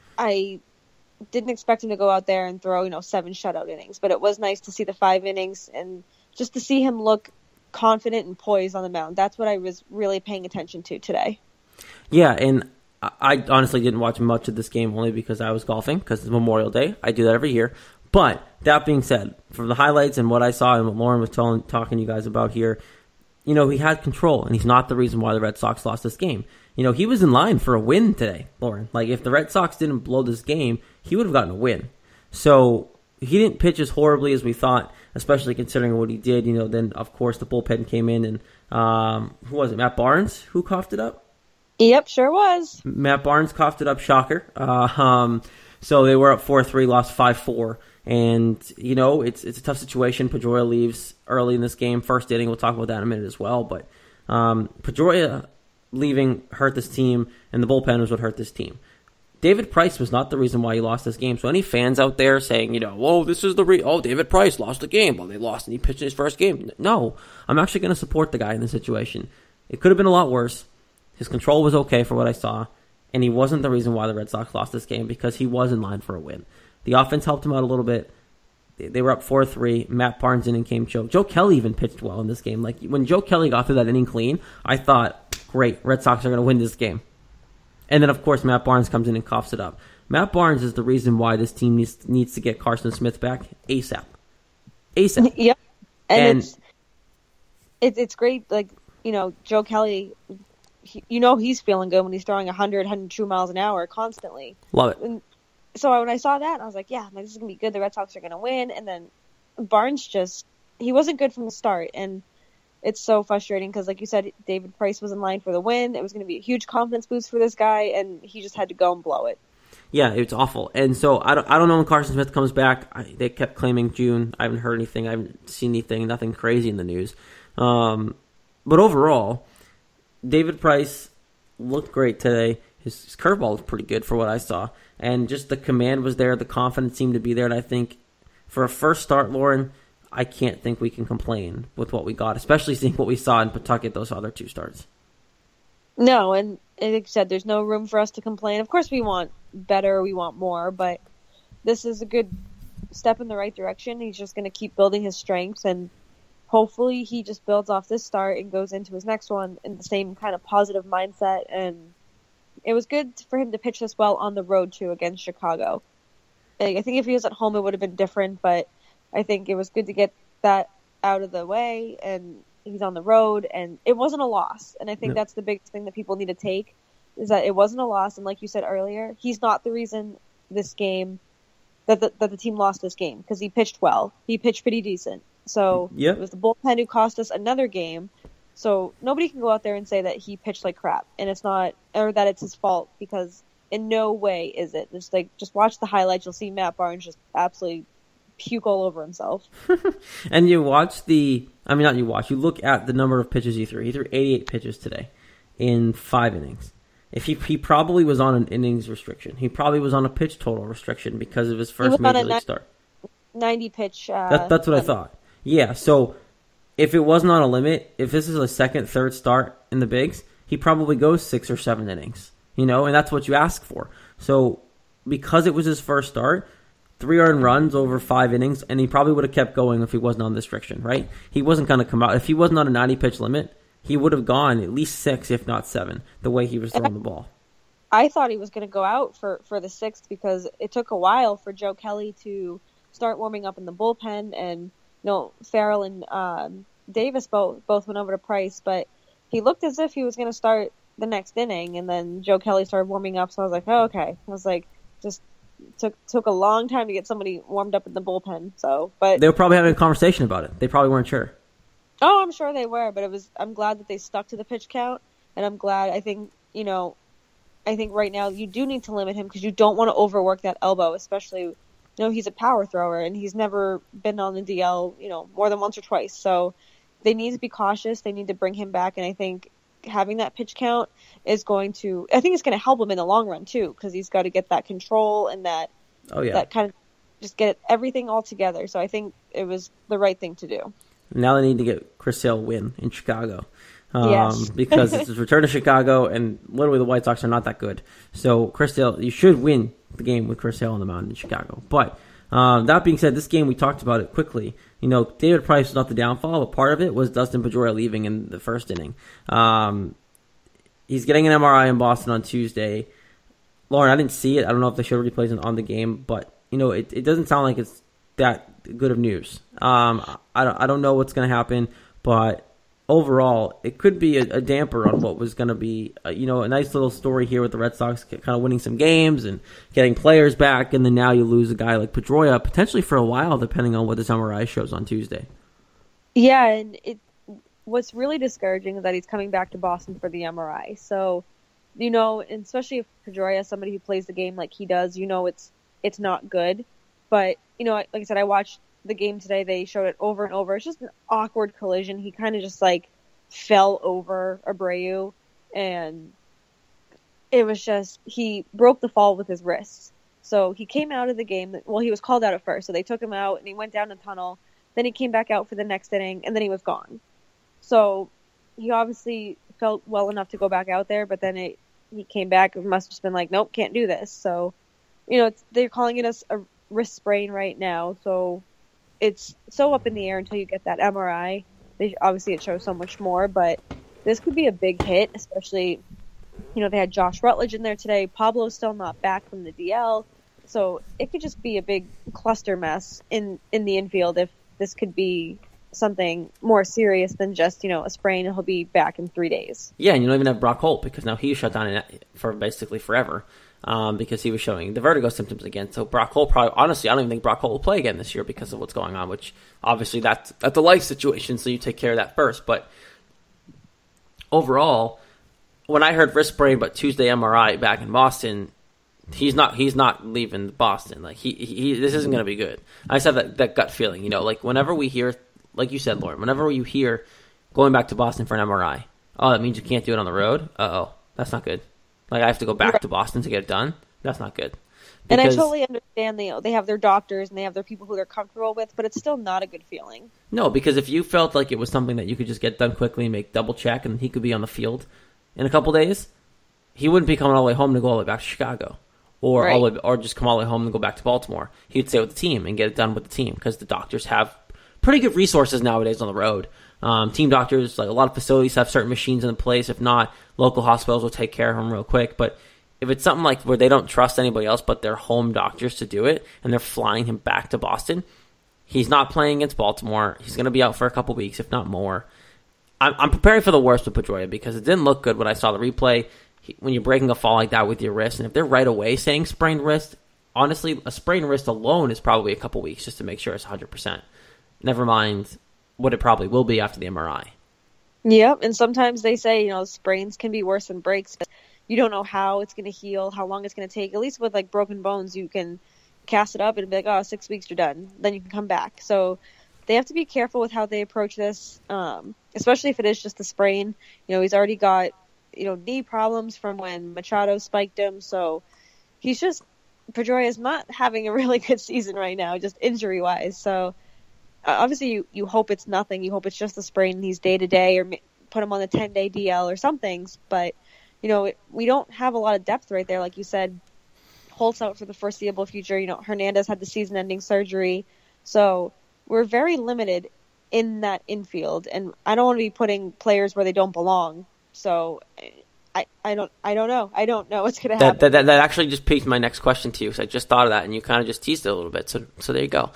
I didn't expect him to go out there and throw, you know, seven shutout innings. But it was nice to see the five innings and just to see him look confident and poised on the mound. That's what I was really paying attention to today. Yeah, and I honestly didn't watch much of this game only because I was golfing, because it's Memorial Day. I do that every year. But that being said, from the highlights and what I saw and what Lauren was telling, talking to you guys about here, you know, he had control, and he's not the reason why the Red Sox lost this game. You know, he was in line for a win today, Lauren. Like, if the Red Sox didn't blow this game, he would have gotten a win. So he didn't pitch as horribly as we thought, especially considering what he did. You know, then, of course, the bullpen came in, and um, who was it, Matt Barnes, who coughed it up? Yep, sure was. Matt Barnes coughed it up, shocker. Uh, um, so they were up four three, lost five four. And, you know, it's it's a tough situation. Pedroia leaves early in this game, first inning. We'll talk about that in a minute as well. But um, Pedroia leaving hurt this team, and the bullpen was what hurt this team. David Price was not the reason why he lost this game. So any fans out there saying, you know, whoa, this is the re- oh, David Price lost the game. Well, they lost and he pitched in his first game. No, I'm actually going to support the guy in this situation. It could have been a lot worse. His control was okay for what I saw, and he wasn't the reason why the Red Sox lost this game, because he was in line for a win. The offense helped him out a little bit. They were up four three. Matt Barnes inning came Joe. Joe Kelly even pitched well in this game. Like, when Joe Kelly got through that inning clean, I thought, great, Red Sox are going to win this game. And then, of course, Matt Barnes comes in and coughs it up. Matt Barnes is the reason why this team needs, needs to get Carson Smith back ASAP. ASAP. Yep. And, and it's, it, it's great. Like, you know, Joe Kelly, he, you know he's feeling good when he's throwing one hundred, one hundred two miles an hour constantly. Love it. And so when I saw that, I was like, yeah, like, this is going to be good. The Red Sox are going to win. And then Barnes just, he wasn't good from the start. And it's so frustrating because, like you said, David Price was in line for the win. It was going to be a huge confidence boost for this guy, and he just had to go and blow it. Yeah, it's awful. And so I don't I don't know when Carson Smith comes back. I, they kept claiming June. I haven't heard anything. I haven't seen anything. Nothing crazy in the news. Um, but overall, David Price looked great today. His, his curveball was pretty good for what I saw. And just the command was there. The confidence seemed to be there. And I think for a first start, Lauren, I can't think we can complain with what we got, especially seeing what we saw in Pawtucket those other two starts. No, and like I said, there's no room for us to complain. Of course we want better, we want more, but this is a good step in the right direction. He's just going to keep building his strengths, and hopefully he just builds off this start and goes into his next one in the same kind of positive mindset. And it was good for him to pitch this well on the road, too, against Chicago. I think if he was at home, it would have been different, but I think it was good to get that out of the way, and he's on the road, and it wasn't a loss. And I think no. that's the biggest thing that people need to take, is that it wasn't a loss. And like you said earlier, he's not the reason this game, that the, that the team lost this game, because he pitched well. He pitched pretty decent. So yep. It was the bullpen who cost us another game. So nobody can go out there and say that he pitched like crap, and it's not, or that it's his fault, because in no way is it. Just like, just watch the highlights. You'll see Matt Barnes just absolutely puke all over himself. And you watch the, I mean, not you watch, you look at the number of pitches he threw. He threw eighty-eight pitches today in five innings. If he he probably was on an innings restriction. He probably was on a pitch total restriction because of his first major league start. ninety pitch. Uh, that, that's what limit. I thought. Yeah, so if it wasn't on a limit, if this is a second, third start in the bigs, he probably goes six or seven innings. You know, and that's what you ask for. So because it was his first start, three earned runs over five innings, and he probably would have kept going if he wasn't on the restriction, right? He wasn't going to come out. If he wasn't on a ninety-pitch limit, he would have gone at least six, if not seven, the way he was throwing the ball. I thought he was going to go out for, for the sixth, because it took a while for Joe Kelly to start warming up in the bullpen, and you know, Farrell and um, Davis both, both went over to Price, but he looked as if he was going to start the next inning, and then Joe Kelly started warming up, so I was like, oh, okay. I was like, just took took a long time to get somebody warmed up in the bullpen. So, but they were probably having a conversation about it. They probably weren't sure. Oh, I'm sure they were, but it was. I'm glad that they stuck to the pitch count, and I'm glad. I think you know, I think right now you do need to limit him because you don't want to overwork that elbow, especially, you know, he's a power thrower and he's never been on the D L, you know, more than once or twice. So they need to be cautious. They need to bring him back. And I think having that pitch count is going to, I think it's going to help him in the long run too, because he's got to get that control and that, oh yeah, that kind of just get everything all together. So I think it was the right thing to do. Now they need to get Chris Sale a win in Chicago. Um, yes. because it's his return to Chicago, and literally the White Sox are not that good. So Chris Sale, you should win the game with Chris Sale on the mound in Chicago. But um, that being said, this game we talked about it quickly. You know, David Price was not the downfall, but part of it was Dustin Pedroia leaving in the first inning. Um, he's getting an M R I in Boston on Tuesday. Lauren, I didn't see it. I don't know if they showed replays on the game, but you know, it, it doesn't sound like it's that good of news. Um, I don't I don't know what's going to happen, but overall, it could be a, a damper on what was going to be, uh, you know, a nice little story here with the Red Sox kind of winning some games and getting players back, and then now you lose a guy like Pedroia potentially for a while, depending on what this M R I shows on Tuesday. Yeah, and it what's really discouraging is that he's coming back to Boston for the M R I. So, you know, and especially if Pedroia is somebody who plays the game like he does, you know, it's it's not good. But you know, like I said, I watched the game today. They showed it over and over. It's just an awkward collision. He kind of just like fell over Abreu, and it was just, he broke the fall with his wrists. So he came out of the game. Well, he was called out at first, so they took him out and he went down the tunnel. Then he came back out for the next inning, and then he was gone. So he obviously felt well enough to go back out there, but then it, he came back and must have just been like, nope, can't do this. So, you know, it's, they're calling it a, a wrist sprain right now. So it's so up in the air until you get that M R I. They, obviously, it shows so much more, but this could be a big hit, especially, you know, they had Josh Rutledge in there today. Pablo's still not back from the D L, so it could just be a big cluster mess in, in the infield if this could be something more serious than just, you know, a sprain and he'll be back in three days. Yeah, and you don't even have Brock Holt because now he's shut down for basically forever. Um, because he was showing the vertigo symptoms again. So Brock Holt probably, honestly, I don't even think Brock Holt will play again this year because of what's going on, which obviously that's, that's a life situation, so you take care of that first. But overall, when I heard wrist sprain but Tuesday M R I back in Boston, he's not he's not leaving Boston. Like he, he this isn't going to be good. I just have that, that gut feeling, you know, like whenever we hear, like you said, Lauren, whenever you hear going back to Boston for an M R I, oh, that means you can't do it on the road? Uh-oh, that's not good. Like, I have to go back to Boston to get it done? That's not good. Because, and I totally understand, they, they have their doctors and they have their people who they're comfortable with, but it's still not a good feeling. No, because if you felt like it was something that you could just get done quickly and make double check and he could be on the field in a couple days, he wouldn't be coming all the way home to go all the way back to Chicago. Or, right. all the way, or just come all the way home and go back to Baltimore. He'd stay with the team and get it done with the team because the doctors have pretty good resources nowadays on the road. Um, team doctors, like a lot of facilities have certain machines in place. If not, local hospitals will take care of them real quick. But if it's something like where they don't trust anybody else but their home doctors to do it, and they're flying him back to Boston, he's not playing against Baltimore. He's going to be out for a couple weeks, if not more. I'm, I'm preparing for the worst with Pedroia because it didn't look good when I saw the replay. He, when you're breaking a fall like that with your wrist, and if they're right away saying sprained wrist, honestly, a sprained wrist alone is probably a couple weeks just to make sure it's one hundred percent. Never mind what it probably will be after the M R I. Yep, and sometimes they say, you know, sprains can be worse than breaks. But you don't know how it's going to heal, how long it's going to take. At least with, like, broken bones, you can cast it up and be like, oh, six weeks, you're done. Then you can come back. So they have to be careful with how they approach this, um, especially if it is just a sprain. You know, he's already got, you know, knee problems from when Machado spiked him. So he's just, Pedroia is not having a really good season right now, just injury-wise. So obviously, you, you hope it's nothing. You hope it's just a sprain and he's day-to-day, or put him on the ten-day D L or something. But, you know, it, we don't have a lot of depth right there. Like you said, Holt's out for the foreseeable future. You know, Hernandez had the season-ending surgery. So we're very limited in that infield. And I don't want to be putting players where they don't belong. So I, I don't I don't know. I don't know what's going to happen. That, that, that actually just piqued my next question to you, because I just thought of that, and you kind of just teased it a little bit. So so there you go.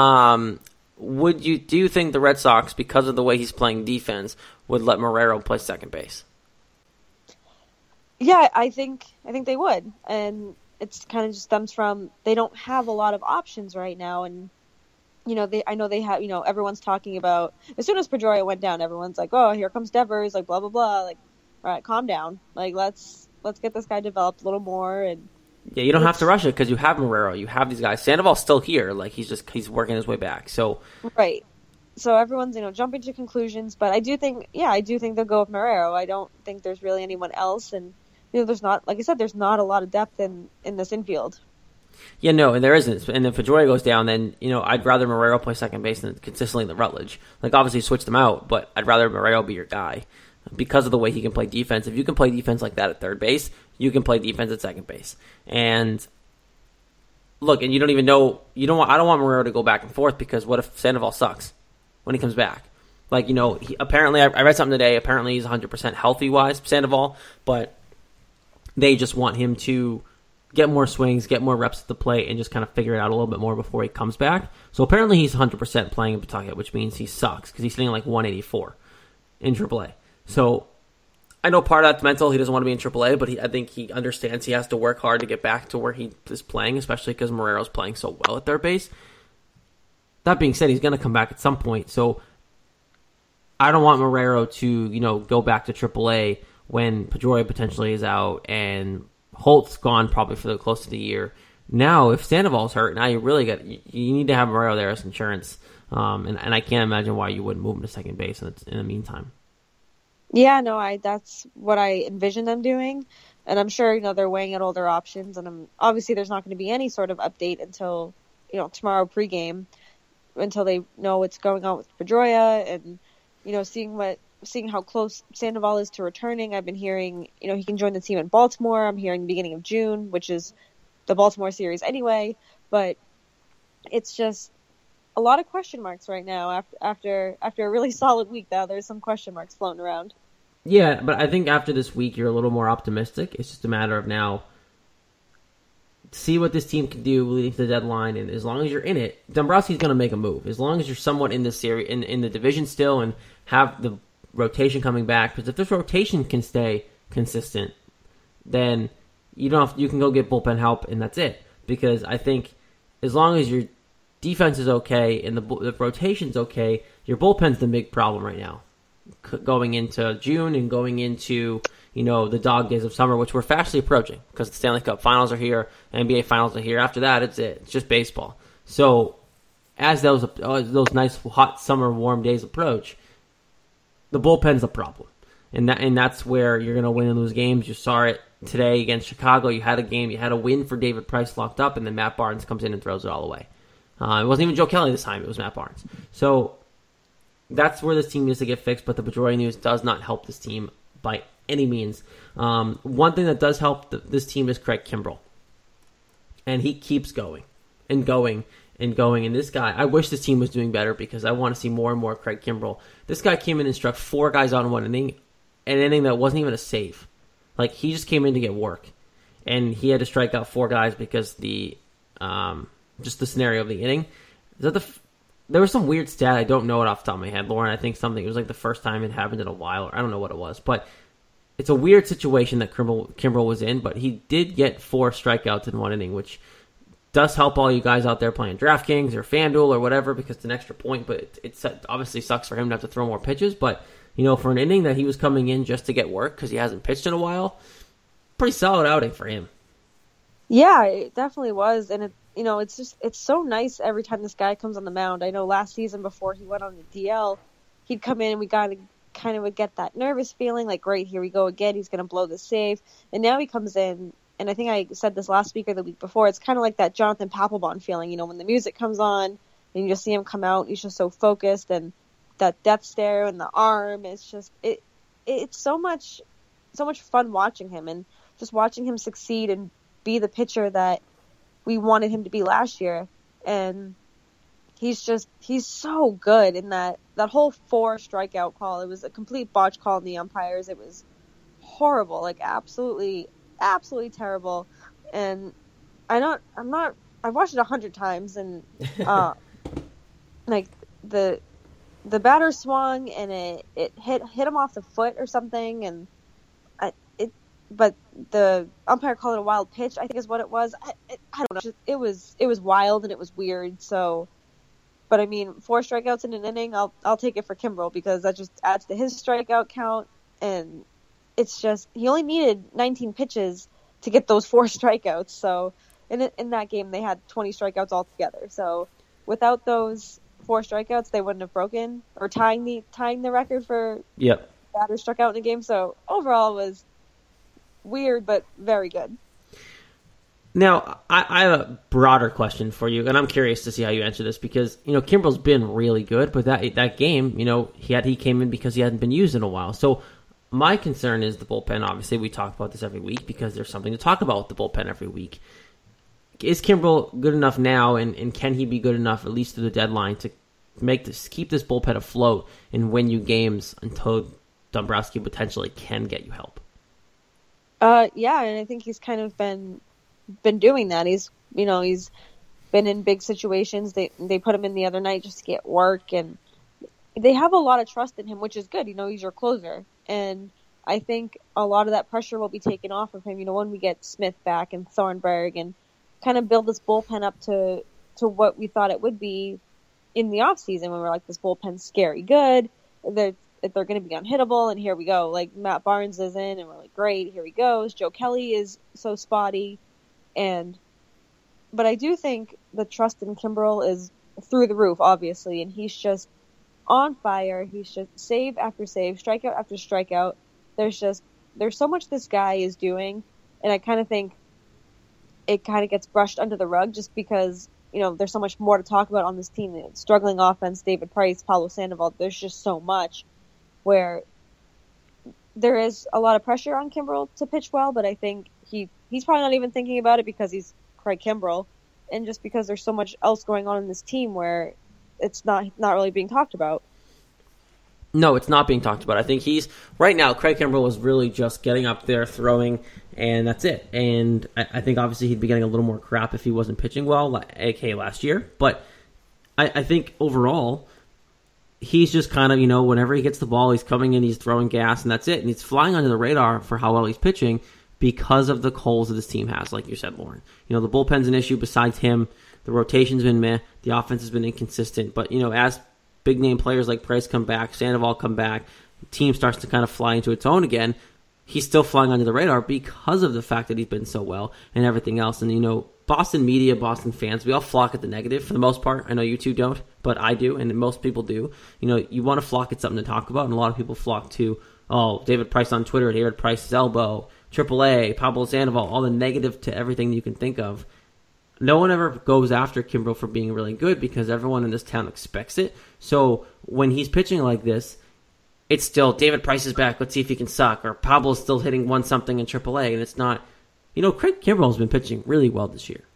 Um Would you do you think the Red Sox, because of the way he's playing defense, would let Marrero play second base? Yeah, I think I think they would, and it's kind of just stems from they don't have a lot of options right now, and you know they I know they have you know everyone's talking about, as soon as Pedroia went down, everyone's like, oh, here comes Devers, like blah blah blah, like all right, calm down, like let's let's get this guy developed a little more. And yeah, you don't have to rush it because you have Marrero, you have these guys. Sandoval's still here, like he's just he's working his way back. So right, so everyone's you know jumping to conclusions, but I do think yeah, I do think they'll go with Marrero. I don't think there's really anyone else, and you know, there's not like I said, there's not a lot of depth in in this infield. Yeah, no, and there isn't. And if Pedroia goes down, then, you know, I'd rather Marrero play second base than consistently than Rutledge. Like, obviously, switch them out, but I'd rather Marrero be your guy because of the way he can play defense. If you can play defense like that at third base, you can play defense at second base. And, look, and you don't even know, you don't want, I don't want Marrero to go back and forth because what if Sandoval sucks when he comes back? Like, you know, he, apparently, I, I read something today, apparently he's one hundred percent healthy-wise, Sandoval, but they just want him to get more swings, get more reps at the plate, and just kind of figure it out a little bit more before he comes back. So apparently he's one hundred percent playing in Pawtucket, which means he sucks because he's sitting like one eighty-four in triple A. So I know part of that's mental. He doesn't want to be in triple A, but he, I think he understands he has to work hard to get back to where he is playing, especially because Marrero's playing so well at third base. That being said, he's going to come back at some point. So I don't want Marrero to, you know, go back to triple A when Pedroia potentially is out and Holt's gone probably for the close to the year. Now, if Sandoval's hurt, now you really got you, you need to have Marrero there as insurance, um, and and I can't imagine why you wouldn't move him to second base in the, in the meantime. Yeah, no, I that's what I envision them doing, and I'm sure you know they're weighing out all their options. And I'm, obviously, there's not going to be any sort of update until you know tomorrow pregame, until they know what's going on with Pedroia and you know seeing what. Seeing how close Sandoval is to returning. I've been hearing, you know, he can join the team in Baltimore. I'm hearing the beginning of June, which is the Baltimore series anyway. But it's just a lot of question marks right now. After after after a really solid week, now there's some question marks floating around. Yeah, but I think after this week, you're a little more optimistic. It's just a matter of now see what this team can do leading to the deadline, and as long as you're in it, Dombrowski's going to make a move. As long as you're somewhat in this series, in in the division still, and have the rotation coming back, because if this rotation can stay consistent, then you don't have, you can go get bullpen help, and that's it. Because I think as long as your defense is okay and the, the rotation's okay, your bullpen's the big problem right now. C- going into June and going into you know the dog days of summer, which we're fastly approaching because the Stanley Cup Finals are here, N B A Finals are here. After that, it's it. It's just baseball. So as those as those nice hot summer warm days approach, the bullpen's a problem, and that and that's where you're going to win and lose games. You saw it today against Chicago. You had a game, you had a win for David Price locked up, and then Matt Barnes comes in and throws it all away. Uh, it wasn't even Joe Kelly this time; it was Matt Barnes. So that's where this team needs to get fixed. But the Pedroia news does not help this team by any means. Um, one thing that does help the, this team is Craig Kimbrell, and he keeps going and going. And going, and this guy, I wish this team was doing better because I want to see more and more Craig Kimbrell. This guy came in and struck four guys out in one inning, an inning that wasn't even a save. Like, he just came in to get work, and he had to strike out four guys because the, um, just the scenario of the inning. Is that the? There was some weird stat, I don't know it off the top of my head, Lauren. I think something, it was like the first time it happened in a while, or I don't know what it was, but it's a weird situation that Kimbrell, Kimbrell was in, but he did get four strikeouts in one inning, which does help all you guys out there playing DraftKings or FanDuel or whatever because it's an extra point, but it, it obviously sucks for him to have to throw more pitches. But, you know, for an inning that he was coming in just to get work because he hasn't pitched in a while, pretty solid outing for him. Yeah, it definitely was. And, it, you know, it's just, it's so nice every time this guy comes on the mound. I know last season before he went on the D L, he'd come in and we got to kind of would get that nervous feeling like, great, here we go again. He's going to blow the save. And now he comes in. And I think I said this last week or the week before, it's kind of like that Jonathan Papelbon feeling, you know, when the music comes on and you just see him come out, he's just so focused, and that death stare and the arm, it's just, it, it's so much, so much fun watching him and just watching him succeed and be the pitcher that we wanted him to be last year. And he's just, he's so good in that, that whole four strikeout call. It was a complete botch call in the umpires. It was horrible, like absolutely absolutely terrible. And I not I'm not I've watched it a hundred times, and uh like the the batter swung and it it hit hit him off the foot or something, and I it but the umpire called it a wild pitch, I think is what it was. I, it, I don't know, just, it was it was wild and it was weird. So but I mean, four strikeouts in an inning, I'll I'll take it for Kimbrell because that just adds to his strikeout count. And it's just he only needed nineteen pitches to get those four strikeouts. So in in that game, they had twenty strikeouts altogether. So without those four strikeouts, they wouldn't have broken or tying the tying the record for yep. batters struck out in a game. So overall, it was weird but very good. Now, I, I have a broader question for you, and I'm curious to see how you answer this because, you know, Kimbrel's been really good, but that that game, you know, he had he came in because he hadn't been used in a while. So my concern is the bullpen. Obviously, we talk about this every week because there's something to talk about with the bullpen every week. Is Kimbrel good enough now, and, and can he be good enough, at least through the deadline, to make this keep this bullpen afloat and win you games until Dombrowski potentially can get you help? Uh, yeah, and I think he's kind of been... been doing that. He's, you know, he's been in big situations. They they put him in the other night just to get work, and they have a lot of trust in him, which is good. You know, he's your closer, and I think a lot of that pressure will be taken off of him. You know, when we get Smith back and Thornburg, and kind of build this bullpen up to to what we thought it would be in the off season, when we're like, this bullpen's scary good. They're they're going to be unhittable, and here we go. Like Matt Barnes is in, and we're like, great, here he goes. Joe Kelly is so spotty. And, but I do think the trust in Kimbrel is through the roof, obviously, and he's just on fire. He's just save after save, strikeout after strikeout. There's just, there's so much this guy is doing, and I kind of think it kind of gets brushed under the rug just because, you know, there's so much more to talk about on this team. Struggling offense, David Price, Pablo Sandoval, there's just so much where there is a lot of pressure on Kimbrel to pitch well, but I think he He's probably not even thinking about it because he's Craig Kimbrel, and just because there's so much else going on in this team where it's not not really being talked about. No, it's not being talked about. I think he's right now. Craig Kimbrel was really just getting up there, throwing, and that's it. And I, I think obviously he'd be getting a little more crap if he wasn't pitching well, aka last year. But I, I think overall, he's just kind of, you know, whenever he gets the ball, he's coming in, he's throwing gas, and that's it. And he's flying under the radar for how well he's pitching, because of the holes that this team has, like you said, Lauren. You know, the bullpen's an issue besides him. The rotation's been meh. The offense has been inconsistent. But, you know, as big-name players like Price come back, Sandoval come back, the team starts to kind of fly into its own again, he's still flying under the radar because of the fact that he's been so well and everything else. And, you know, Boston media, Boston fans, we all flock at the negative for the most part. I know you two don't, but I do, and most people do. You know, you want to flock at something to talk about, and a lot of people flock to, oh, David Price on Twitter, David Price's elbow, Triple A, Pablo Sandoval, all the negative to everything you can think of. No one ever goes after Kimbrel for being really good because everyone in this town expects it. So when he's pitching like this, it's still David Price is back. Let's see if he can suck. Or Pablo's still hitting one something in Triple A, and it's not. You know, Craig Kimbrel has been pitching really well this year.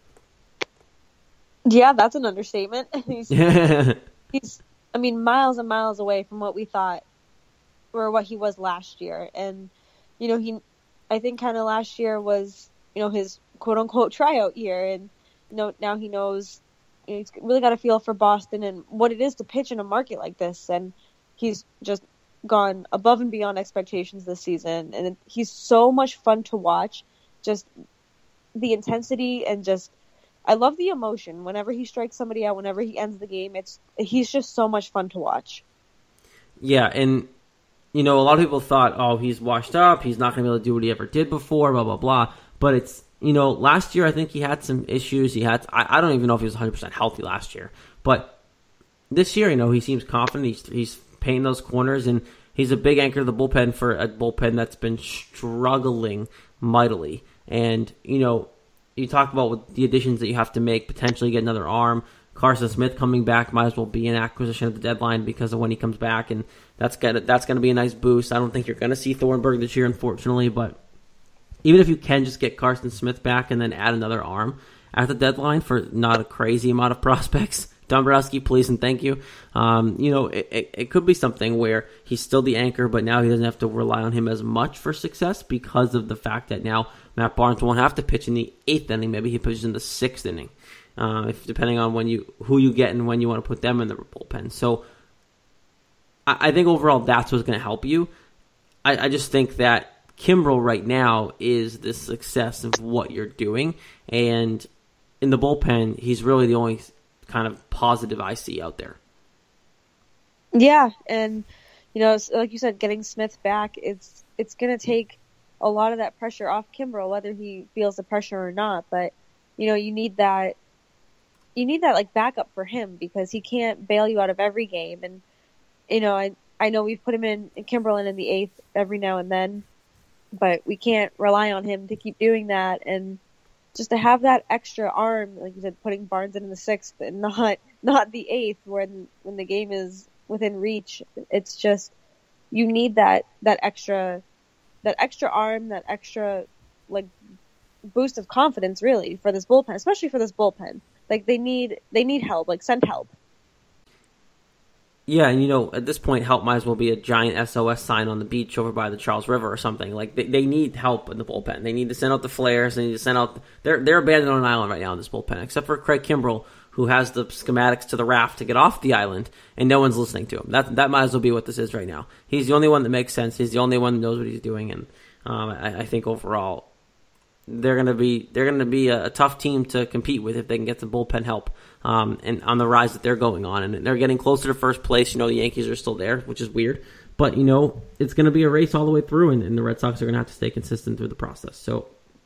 Yeah, that's an understatement. he's, he's, I mean, miles and miles away from what we thought or what he was last year, and you know he. I think kind of last year was, you know, his quote-unquote tryout year, and you know, now he knows, you know, he's really got a feel for Boston and what it is to pitch in a market like this, and he's just gone above and beyond expectations this season, and he's so much fun to watch, just the intensity and just, I love the emotion. Whenever he strikes somebody out, whenever he ends the game, it's he's just so much fun to watch. Yeah, and you know, a lot of people thought, oh, he's washed up, he's not going to be able to do what he ever did before, blah, blah, blah. But it's, you know, last year I think he had some issues. He had, I, I don't even know if he was one hundred percent healthy last year. But this year, you know, he seems confident. He's, he's painting those corners, and he's a big anchor to the bullpen for a bullpen that's been struggling mightily. And, you know, you talk about with the additions that you have to make, potentially get another arm. Carson Smith coming back might as well be an acquisition at the deadline because of when he comes back, and that's gonna that's gonna be a nice boost. I don't think you're gonna see Thornburg this year, unfortunately, but even if you can just get Carson Smith back and then add another arm at the deadline for not a crazy amount of prospects, Dombrowski, please and thank you. Um, you know, it, it, it could be something where he's still the anchor, but now he doesn't have to rely on him as much for success because of the fact that now Matt Barnes won't have to pitch in the eighth inning. Maybe he pitches in the sixth inning. Uh, if depending on when you who you get and when you want to put them in the bullpen. So I, I think overall that's what's going to help you. I, I just think that Kimbrel right now is the success of what you're doing. And in the bullpen, he's really the only kind of positive I see out there. Yeah, and you know, like you said, getting Smith back, it's it's going to take a lot of that pressure off Kimbrel, whether he feels the pressure or not. But, you know, you need that, you need that like backup for him because he can't bail you out of every game. And, you know, I, I know we've put him in, Kimbrel in, in the eighth every now and then, but we can't rely on him to keep doing that. And just to have that extra arm, like you said, putting Barnes in the sixth and not, not the eighth when, when the game is within reach, it's just, you need that, that extra, that extra arm, that extra, like, boost of confidence, really, for this bullpen, especially for this bullpen. Like, they need, they need help. Like, send help. Yeah, and, you know, at this point, help might as well be a giant S O S sign on the beach over by the Charles River or something. Like, they, they need help in the bullpen. They need to send out the flares. They need to send out... They're, they're abandoned on an island right now in this bullpen, except for Craig Kimbrel, who has the schematics to the raft to get off the island, and no one's listening to him. That that might as well be what this is right now. He's the only one that makes sense. He's the only one that knows what he's doing, and um, I, I think overall they're going to be they're going to be a, a tough team to compete with if they can get some bullpen help um, and on the rise that they're going on, and they're getting closer to first place. You know, the Yankees are still there, which is weird, but you know it's going to be a race all the way through, and, and the Red Sox are going to have to stay consistent through the process. So.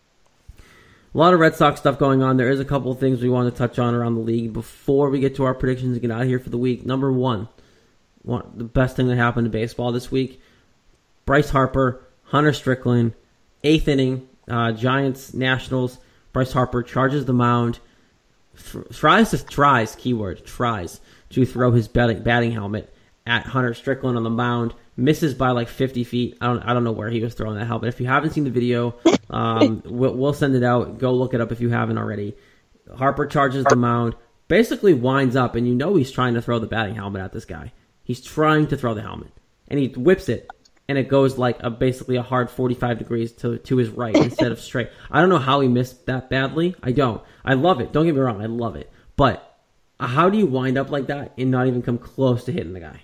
A lot of Red Sox stuff going on. There is a couple of things we want to touch on around the league before we get to our predictions and get out of here for the week. Number one, one the best thing that happened to baseball this week, Bryce Harper, Hunter Strickland, eighth inning, uh, Giants, Nationals. Bryce Harper charges the mound, th- tries to, tries, keyword, tries to throw his batting, batting helmet at Hunter Strickland on the mound. Misses by like fifty feet. I don't I don't know where he was throwing that helmet. If you haven't seen the video, um, we'll, we'll send it out. Go look it up if you haven't already. Harper charges the mound, basically winds up, and you know he's trying to throw the batting helmet at this guy. He's trying to throw the helmet, and he whips it, and it goes like a, basically a hard forty-five degrees to to his right instead of straight. I don't know how he missed that badly. I don't. I love it. Don't get me wrong. I love it. But how do you wind up like that and not even come close to hitting the guy?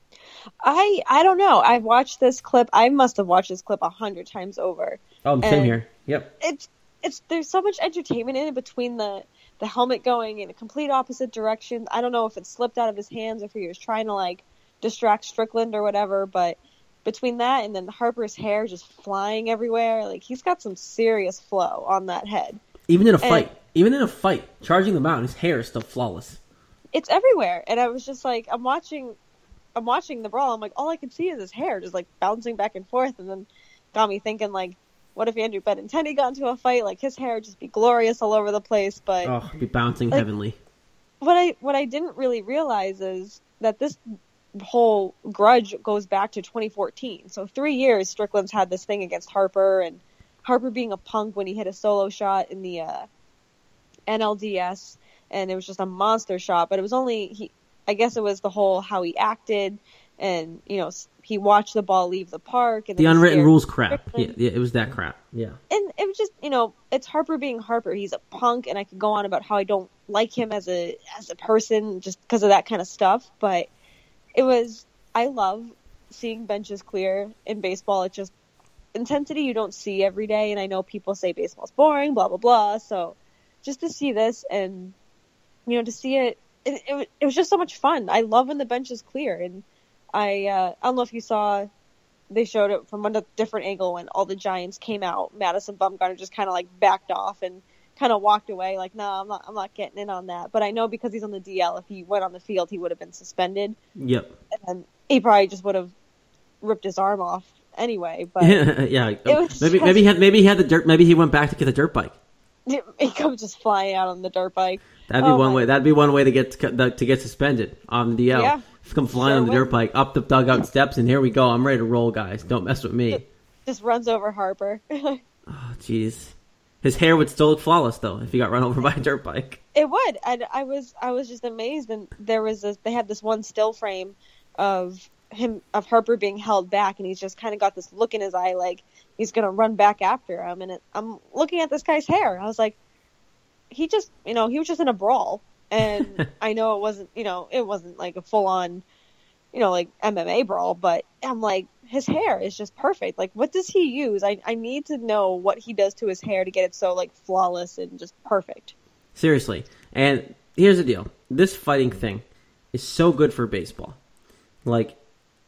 I I don't know. I've watched this clip. I must have watched this clip a hundred times over. Oh, same and here. Yep. It's it's there's so much entertainment in it between the the helmet going in a complete opposite direction. I don't know if it slipped out of his hands or if he was trying to like distract Strickland or whatever. But between that and then Harper's hair just flying everywhere, like he's got some serious flow on that head. Even in a fight, and even in a fight, charging the mound, his hair is still flawless. It's everywhere, and I was just like, I'm watching. I'm watching the brawl. I'm like, all I can see is his hair just like bouncing back and forth, and then got me thinking like, what if Andrew Benintendi got into a fight? Like his hair would just be glorious all over the place, but oh, it'd be bouncing like, heavenly. What I what I didn't really realize is that this whole grudge goes back to twenty fourteen. So three years Strickland's had this thing against Harper, and Harper being a punk when he hit a solo shot in the uh, N L D S, and it was just a monster shot. But it was only he. I guess it was the whole how he acted, and you know he watched the ball leave the park. And the unwritten rules crap. Yeah, yeah, it was that crap. Yeah, and it was just you know it's Harper being Harper. He's a punk, and I could go on about how I don't like him as a as a person just because of that kind of stuff. But it was I love seeing benches clear in baseball. It's just intensity you don't see every day, and I know people say baseball's boring, blah blah blah. So just to see this and you know to see it. It, it, it was just so much fun. I love when the bench is clear, and I uh, I don't know if you saw, they showed it from a different angle when all the Giants came out. Madison Bumgarner just kind of like backed off and kind of walked away, like, no, nah, I'm not I'm not getting in on that. But I know because he's on the D L, if he went on the field, he would have been suspended. Yep. And he probably just would have ripped his arm off anyway. But yeah, maybe just, maybe he had maybe he had the dirt. Maybe he went back to get the dirt bike. He comes just flying out on the dirt bike. That'd be oh one way. God. That'd be one way to get to, to get suspended on the D L. Yeah, come flying sure on the would. dirt bike up the dugout steps, and here we go. I'm ready to roll, guys. Don't mess with me. Just runs over Harper. Oh, jeez. His hair would still look flawless though if he got run over by a dirt bike. It would. And I was I was just amazed. And there was this, they had this one still frame of him of Harper being held back, and he's just kind of got this look in his eye like he's gonna run back after him. And it, I'm looking at this guy's hair. I was like. He just, you know, he was just in a brawl, and I know it wasn't, you know, it wasn't like a full on, you know, like M M A brawl, but I'm like, his hair is just perfect. Like, what does he use? I, I need to know what he does to his hair to get it so like flawless and just perfect. Seriously. And here's the deal. This fighting thing is so good for baseball. Like,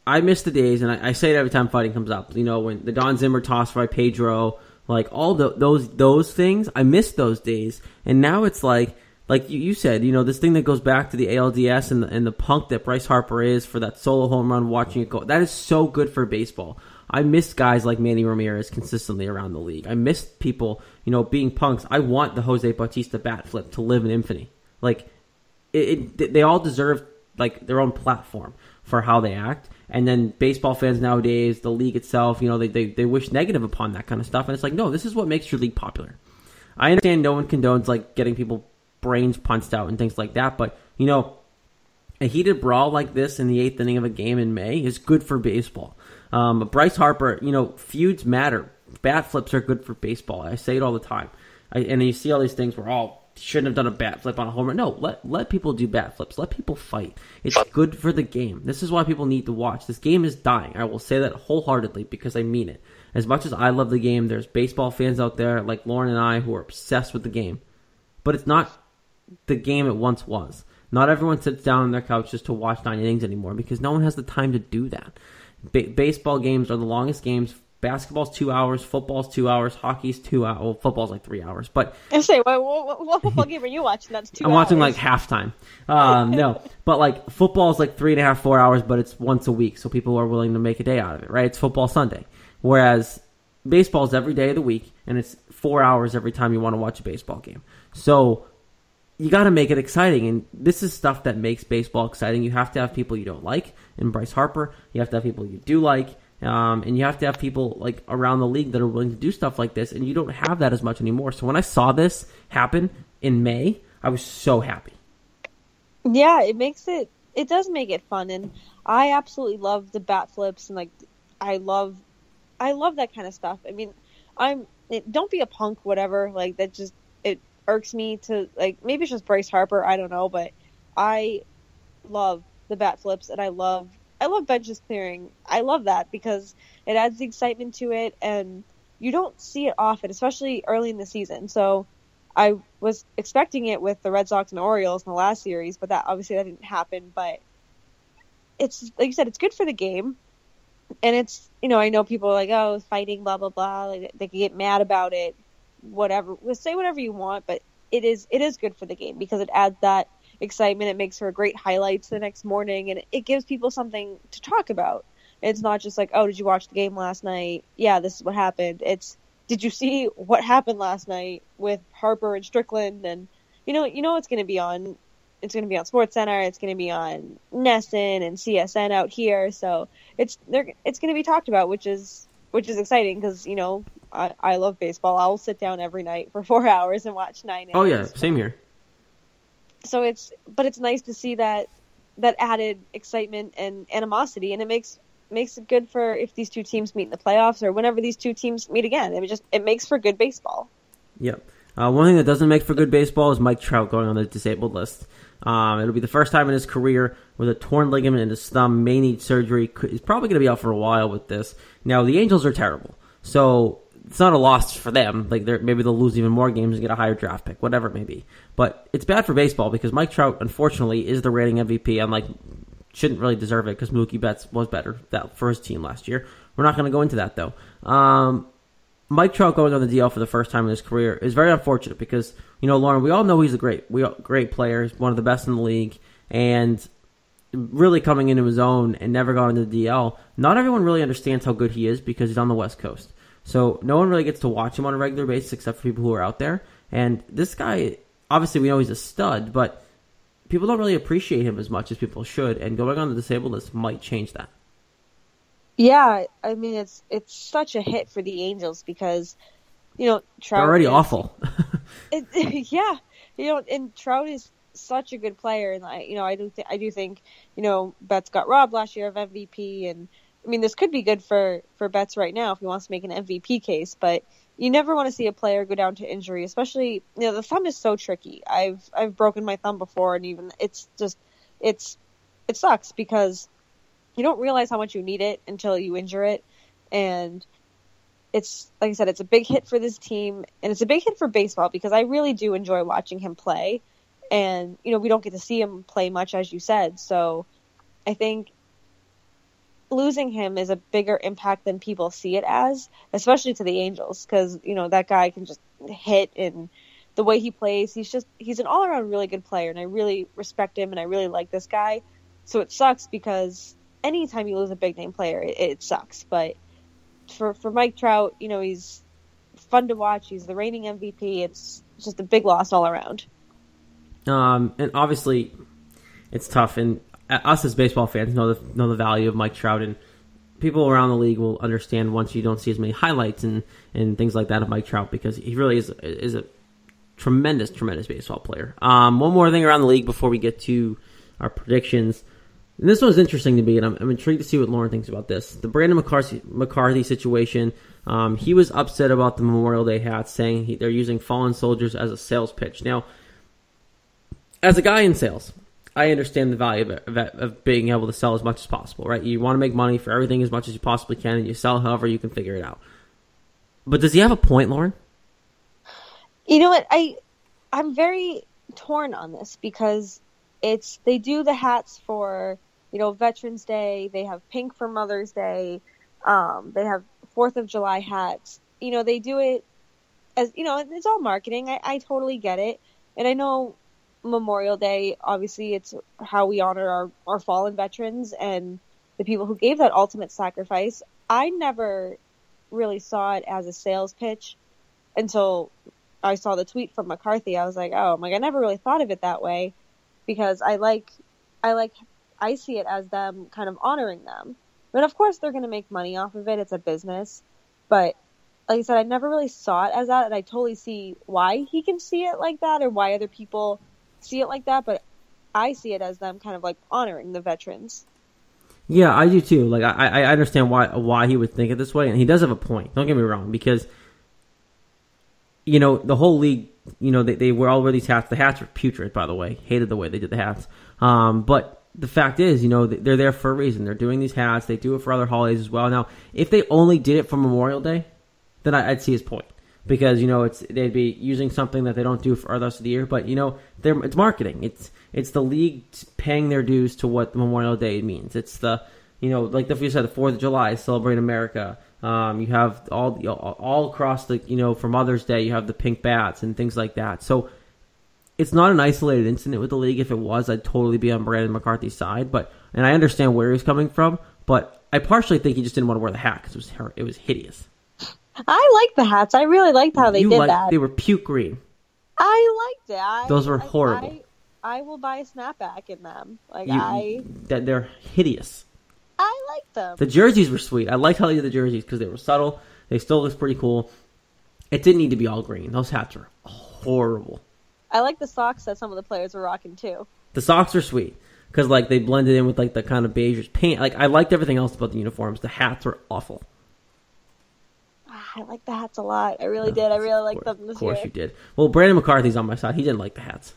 I miss the days, and I, I say it every time fighting comes up. You know, when the Don Zimmer toss by Pedro, like all the, those those things, I miss those days. And now it's like, like you, you said, you know, this thing that goes back to the A L D S and the, and the punk that Bryce Harper is for that solo home run, watching it go. That is so good for baseball. I miss guys like Manny Ramirez consistently around the league. I miss people, you know, being punks. I want the Jose Bautista bat flip to live in infamy. Like, it, it, they all deserve like their own platform for how they act. And then baseball fans nowadays, the league itself, you know, they, they, they wish negative upon that kind of stuff. And it's like, no, this is what makes your league popular. I understand no one condones like getting people brains punched out and things like that. But, you know, a heated brawl like this in the eighth inning of a game in May is good for baseball. Um, but Bryce Harper, you know, feuds matter. Bat flips are good for baseball. I say it all the time. I, and you see all these things where, oh, shouldn't have done a bat flip on a home run. No, let let people do bat flips. Let people fight. It's good for the game. This is why people need to watch. This game is dying. I will say that wholeheartedly because I mean it. As much as I love the game, there's baseball fans out there like Lauren and I who are obsessed with the game. But it's not the game it once was. Not everyone sits down on their couches to watch nine innings anymore because no one has the time to do that. Ba- baseball games are the longest games. Basketball's two hours, football's two hours, hockey's two hours. Well, football's like three hours. But I say, what, what, what football game are you watching? That's two. I'm hours. watching like halftime. Um, no, but like football's like three and a half, four hours, but it's once a week, so people are willing to make a day out of it, right? It's football Sunday, whereas baseball's every day of the week, and it's four hours every time you want to watch a baseball game. So you got to make it exciting, and this is stuff that makes baseball exciting. You have to have people you don't like, in Bryce Harper. You have to have people you do like. Um, and you have to have people like around the league that are willing to do stuff like this, and you don't have that as much anymore. So when I saw this happen in May, I was so happy. Yeah, it makes it, it does make it fun, and I absolutely love the bat flips, and like, I love, I love that kind of stuff. I mean, I'm, it, don't be a punk, whatever, like, that just, it irks me to, like, maybe it's just Bryce Harper, I don't know, but I love the bat flips, and I love I love benches clearing. I love that because it adds the excitement to it, and you don't see it often, especially early in the season. So I was expecting it with the Red Sox and Orioles in the last series, but that obviously that didn't happen. But it's, like you said, it's good for the game. And it's, you know, I know people are like, oh, fighting, blah, blah, blah. Like, they can get mad about it, whatever. Well, say whatever you want, but it is it is good for the game because it adds that excitement. It makes for great highlights the next morning, and it gives people something to talk about. It's not just like, oh, did you watch the game last night? Yeah, this is what happened. It's, did you see what happened last night with Harper and Strickland? And you know, you know, it's going to be on. It's going to be on SportsCenter. It's going to be on Nesson and C S N out here. So it's they're it's going to be talked about, which is which is exciting because you know I, I love baseball. I'll sit down every night for four hours and watch nine innings. Oh yeah, same here. So it's, but it's nice to see that, that added excitement and animosity, and it makes, makes it good for if these two teams meet in the playoffs or whenever these two teams meet again. It just, it makes for good baseball. Yep. Uh, one thing that doesn't make for good baseball is Mike Trout going on the disabled list. Um, it'll be the first time in his career with a torn ligament in his thumb, may need surgery. He's probably going to be out for a while with this. Now, the Angels are terrible, so it's not a loss for them. Like, maybe they'll lose even more games and get a higher draft pick, whatever it may be. But it's bad for baseball because Mike Trout, unfortunately, is the reigning M V P. And like, shouldn't really deserve it because Mookie Betts was better that for his team last year. We're not going to go into that though. Um, Mike Trout going on the D L for the first time in his career is very unfortunate because, you know, Lauren, we all know he's a great, we great player. He's one of the best in the league, and really coming into his own and never gone into the D L. Not everyone really understands how good he is because he's on the West Coast. So no one really gets to watch him on a regular basis except for people who are out there. And this guy, obviously we know he's a stud, but people don't really appreciate him as much as people should. And going on the disabled list might change that. Yeah, I mean, it's it's such a hit for the Angels because, you know, Trout They're already is, awful. it, yeah, you know, and Trout is such a good player. And, I, you know, I do, th- I do think, you know, Betts got robbed last year of M V P, and I mean, this could be good for, for Betts right now if he wants to make an M V P case, but you never want to see a player go down to injury, especially, you know, the thumb is so tricky. I've, I've broken my thumb before, and even it's just, it's, it sucks because you don't realize how much you need it until you injure it. And it's, like I said, it's a big hit for this team, and it's a big hit for baseball because I really do enjoy watching him play. And, you know, we don't get to see him play much, as you said. So I think, losing him is a bigger impact than people see it as, especially to the Angels, because, you know, that guy can just hit, and the way he plays, he's just, he's an all-around really good player, and I really respect him, and I really like this guy. So it sucks because anytime you lose a big-name player, it, it sucks. But for, for Mike Trout, you know, he's fun to watch. He's the reigning M V P. It's just a big loss all around. Um, and obviously, it's tough, and us as baseball fans know the know the value of Mike Trout, and people around the league will understand once you don't see as many highlights and, and things like that of Mike Trout, because he really is is a tremendous, tremendous baseball player. Um, one more thing around the league before we get to our predictions. And this one's interesting to me, and I'm, I'm intrigued to see what Lauren thinks about this. The Brandon McCarthy, McCarthy situation. Um, he was upset about the Memorial Day hats, saying he, they're using fallen soldiers as a sales pitch. Now, as a guy in sales, I understand the value of, it, of, it, of being able to sell as much as possible, right? You want to make money for everything as much as you possibly can, and you sell however you can figure it out. But does he have a point, Lauren? You know what? I, I'm very torn on this, because it's they do the hats for, you know, Veterans Day. They have pink for Mother's Day. Um, they have Fourth of July hats. You know, they do it as, you know, it's all marketing. I, I totally get it. And I know Memorial Day, obviously, it's how we honor our, our fallen veterans and the people who gave that ultimate sacrifice. I never really saw it as a sales pitch until I saw the tweet from McCarthy. I was like, oh, like, I never really thought of it that way, because I like, I like, I see it as them kind of honoring them. But of course they're going to make money off of it. It's a business. But like I said, I never really saw it as that, and I totally see why he can see it like that, or why other people see it like that. But I see it as them kind of like honoring the veterans. Yeah, I do too. Like I, I understand why why he would think it this way, and he does have a point. Don't get me wrong, because you know the whole league, you know they they were all wear these hats. The hats were putrid, by the way. Hated the way they did the hats. Um, but the fact is, you know, they're there for a reason. They're doing these hats. They do it for other holidays as well. Now, if they only did it for Memorial Day, then I'd see his point, because you know it's they'd be using something that they don't do for the rest of the year. But you know, they're, it's marketing. It's it's the league paying their dues to what Memorial Day means. It's the you know, like you said, the Fourth of July, Celebrate America. Um, you have all you know, all across the you know for Mother's Day, you have the pink bats and things like that. So it's not an isolated incident with the league. If it was, I'd totally be on Brandon McCarthy's side. But and I understand where he's coming from. But I partially think he just didn't want to wear the hat because it was it was hideous. I like the hats. I really liked how they you did liked, that. They were puke green. I liked it. I, Those were like, horrible. I, I will buy a snapback in them. Like you, I, that they're hideous. I like them. The jerseys were sweet. I liked how they did the jerseys because they were subtle. They still looked pretty cool. It didn't need to be all green. Those hats were horrible. I like the socks that some of the players were rocking too. The socks are sweet because like they blended in with like the kind of beige paint. Like I liked everything else about the uniforms. The hats were awful. I like the hats a lot. I really did. I really liked them this year. Of course you did. Well, Brandon McCarthy's on my side. He didn't like the hats.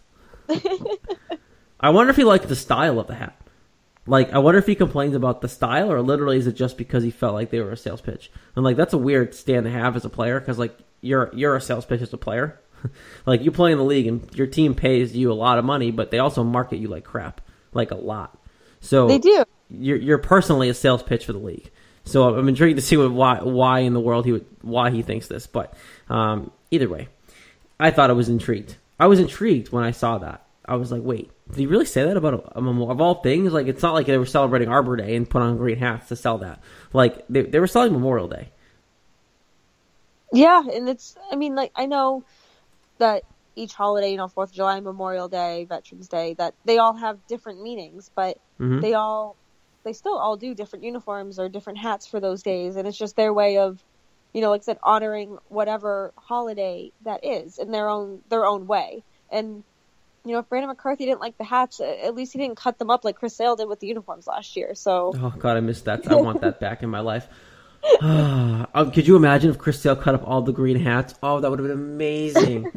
I wonder if he liked the style of the hat. Like, I wonder if he complains about the style, or literally is it just because he felt like they were a sales pitch? And like, that's a weird stand to have as a player, because like you're you're a sales pitch as a player. Like you play in the league and your team pays you a lot of money, but they also market you like crap, like a lot. So they do. You're you're personally a sales pitch for the league. So I'm intrigued to see what, why why in the world he would why he thinks this. But um, either way, I thought I was intrigued. I was intrigued when I saw that. I was like, wait, did he really say that about a, a memorial? Of all things? Like, it's not like they were celebrating Arbor Day and put on green hats to sell that. Like, they they were selling Memorial Day. Yeah, and it's, I mean, like, I know that each holiday, you know, fourth of July, Memorial Day, Veterans Day, that they all have different meanings, but mm-hmm. they all, they still all do different uniforms or different hats for those days, and it's just their way of, you know, like I said, honoring whatever holiday that is in their own their own way. And, you know, if Brandon McCarthy didn't like the hats, at least he didn't cut them up like Chris Sale did with the uniforms last year. So, oh God, I missed that. I want that back in my life. um, could you imagine if Chris Sale cut up all the green hats? Oh, that would have been amazing.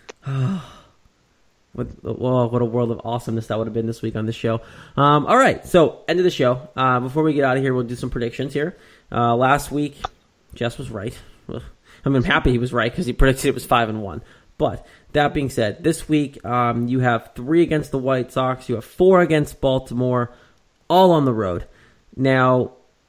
What, well, what a world of awesomeness that would have been this week on the show. Um, all right, so end of the show. Uh, before we get out of here, we'll do some predictions here. Uh, last week, Jess was right. I mean, I'm happy he was right because he predicted it was five and one. But that being said, this week um, you have three against the White Sox. You have four against Baltimore, all on the road. Now,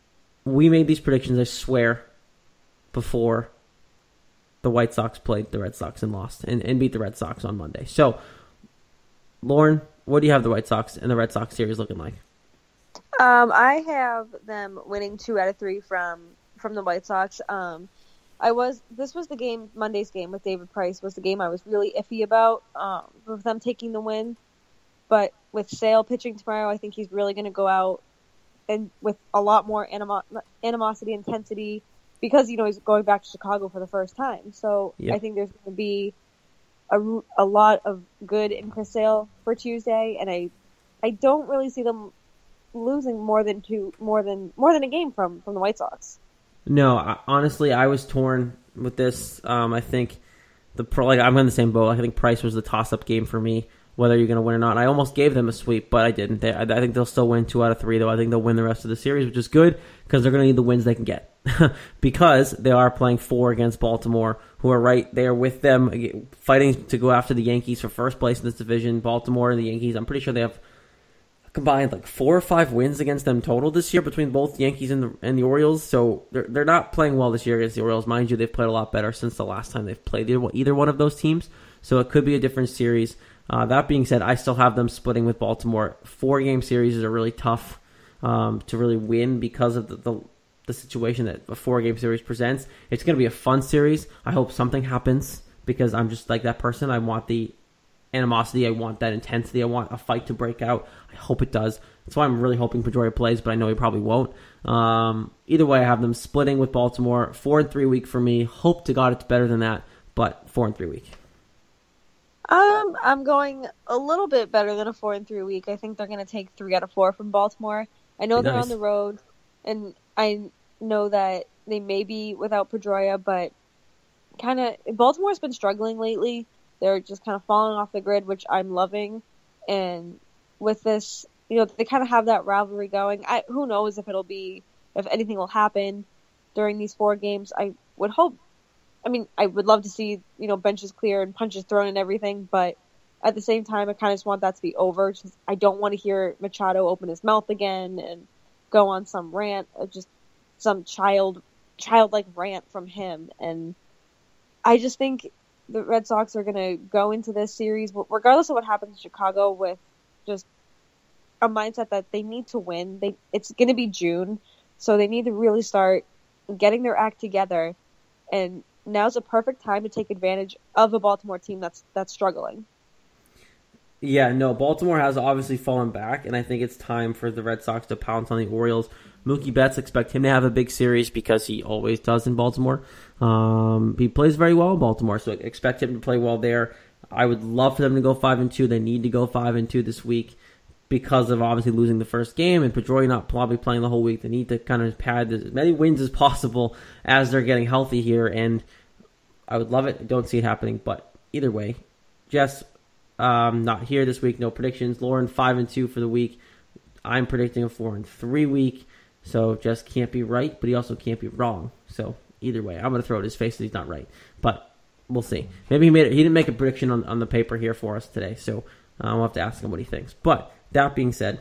we made these predictions, I swear, before the White Sox played the Red Sox and lost and, and beat the Red Sox on Monday. So, Lauren, what do you have the White Sox and the Red Sox series looking like? Um, I have them winning two out of three from from the White Sox. Um, I was this was the game Monday's game with David Price was the game I was really iffy about um, with them taking the win, but with Sale pitching tomorrow, I think he's really going to go out and with a lot more animo- animosity, intensity, because you know he's going back to Chicago for the first time. So yep. I think there's going to be a, a lot of good in Chris Sale for Tuesday, and I I don't really see them losing more than two more than more than a game from, from the White Sox. No, I, honestly, I was torn with this. Um, I think the pro, like I'm in the same boat. I think Price was the toss-up game for me, whether you're going to win or not. I almost gave them a sweep, but I didn't. They, I, I think they'll still win two out of three, though. I think they'll win the rest of the series, which is good because they're going to need the wins they can get because they are playing four against Baltimore, who are right there with them, fighting to go after the Yankees for first place in this division. Baltimore and the Yankees, I'm pretty sure they have combined like four or five wins against them total this year between both Yankees and the and the Orioles. So they're they're not playing well this year against the Orioles. Mind you, they've played a lot better since the last time they've played either one of those teams. So it could be a different series. Uh, that being said, I still have them splitting with Baltimore. Four game series are really tough um, to really win because of the, the the situation that a four game series presents. It's going to be a fun series. I hope something happens because I'm just like that person. I want the animosity. I want that intensity. I want a fight to break out. I hope it does. That's why I'm really hoping Pedroia plays, but I know he probably won't. Um, either way, I have them splitting with Baltimore. Four and three week for me. Hope to God it's better than that, but four and three week. Um, I'm going a little bit better than a four and three week. I think they're going to take three out of four from Baltimore. I know Be they're nice. on the road, and I know that they may be without Pedroia, but kind of Baltimore's been struggling lately. They're just kind of falling off the grid, which I'm loving. And with this, you know, they kind of have that rivalry going. I, who knows if it'll be, if anything will happen during these four games. I would hope, I mean, I would love to see, you know, benches clear and punches thrown and everything, but at the same time, I kind of just want that to be over. Just, I don't want to hear Machado open his mouth again and go on some rant, just some child, childlike rant from him. And I just think the Red Sox are going to go into this series, regardless of what happens in Chicago, with just a mindset that they need to win. They It's going to be June, so they need to really start getting their act together. And now's a perfect time to take advantage of a Baltimore team that's that's struggling. Yeah, no, Baltimore has obviously fallen back, and I think it's time for the Red Sox to pounce on the Orioles. Mookie Betts, expect him to have a big series because he always does in Baltimore. Um, he plays very well in Baltimore, so expect him to play well there. I would love for them to go five and two. They need to go five and two this week because of obviously losing the first game and Pedroia not probably playing the whole week. They need to kind of pad as many wins as possible as they're getting healthy here, and I would love it. I don't see it happening, but either way, Jess, um, not here this week. No predictions. Lauren five and two for the week. I'm predicting a four and three week. So Jess can't be right, but he also can't be wrong. So either way, I'm going to throw it in his face that he's not right. But we'll see. Maybe he made it, he didn't make a prediction on, on the paper here for us today. So uh, we'll have to ask him what he thinks. But that being said,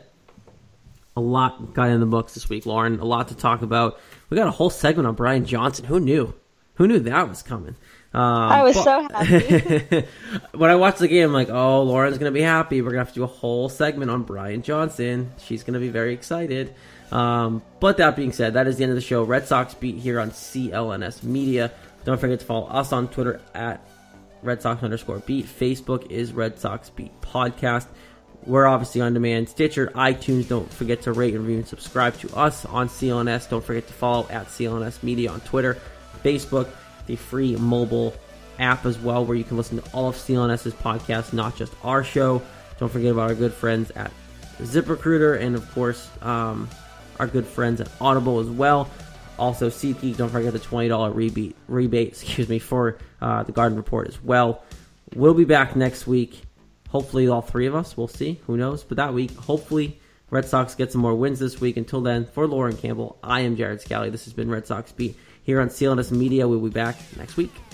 a lot got in the books this week, Lauren. A lot to talk about. We got a whole segment on Brian Johnson. Who knew? Who knew that was coming? Um, I was but, so happy. When I watched the game, I'm like, oh, Lauren's going to be happy. We're going to have to do a whole segment on Brian Johnson. She's going to be very excited. Um, but that being said, that is the end of the show. Red Sox Beat here on C L N S Media. Don't forget to follow us on Twitter at Red Sox underscore Beat. Facebook is Red Sox Beat Podcast. We're obviously on demand. Stitcher, iTunes. Don't forget to rate, review, and subscribe to us on C L N S. Don't forget to follow at C L N S Media on Twitter, Facebook, the free mobile app as well, where you can listen to all of CLNS's podcasts, not just our show. Don't forget about our good friends at ZipRecruiter and, of course, um, our good friends at Audible as well. Also, SeatGeek, don't forget the twenty dollars rebate, rebate excuse me, for uh, the Garden Report as well. We'll be back next week. Hopefully all three of us. We'll see. Who knows? But that week, hopefully, Red Sox get some more wins this week. Until then, for Lauren Campbell, I am Jared Scally. This has been Red Sox Beat here on C L N S Media. We'll be back next week.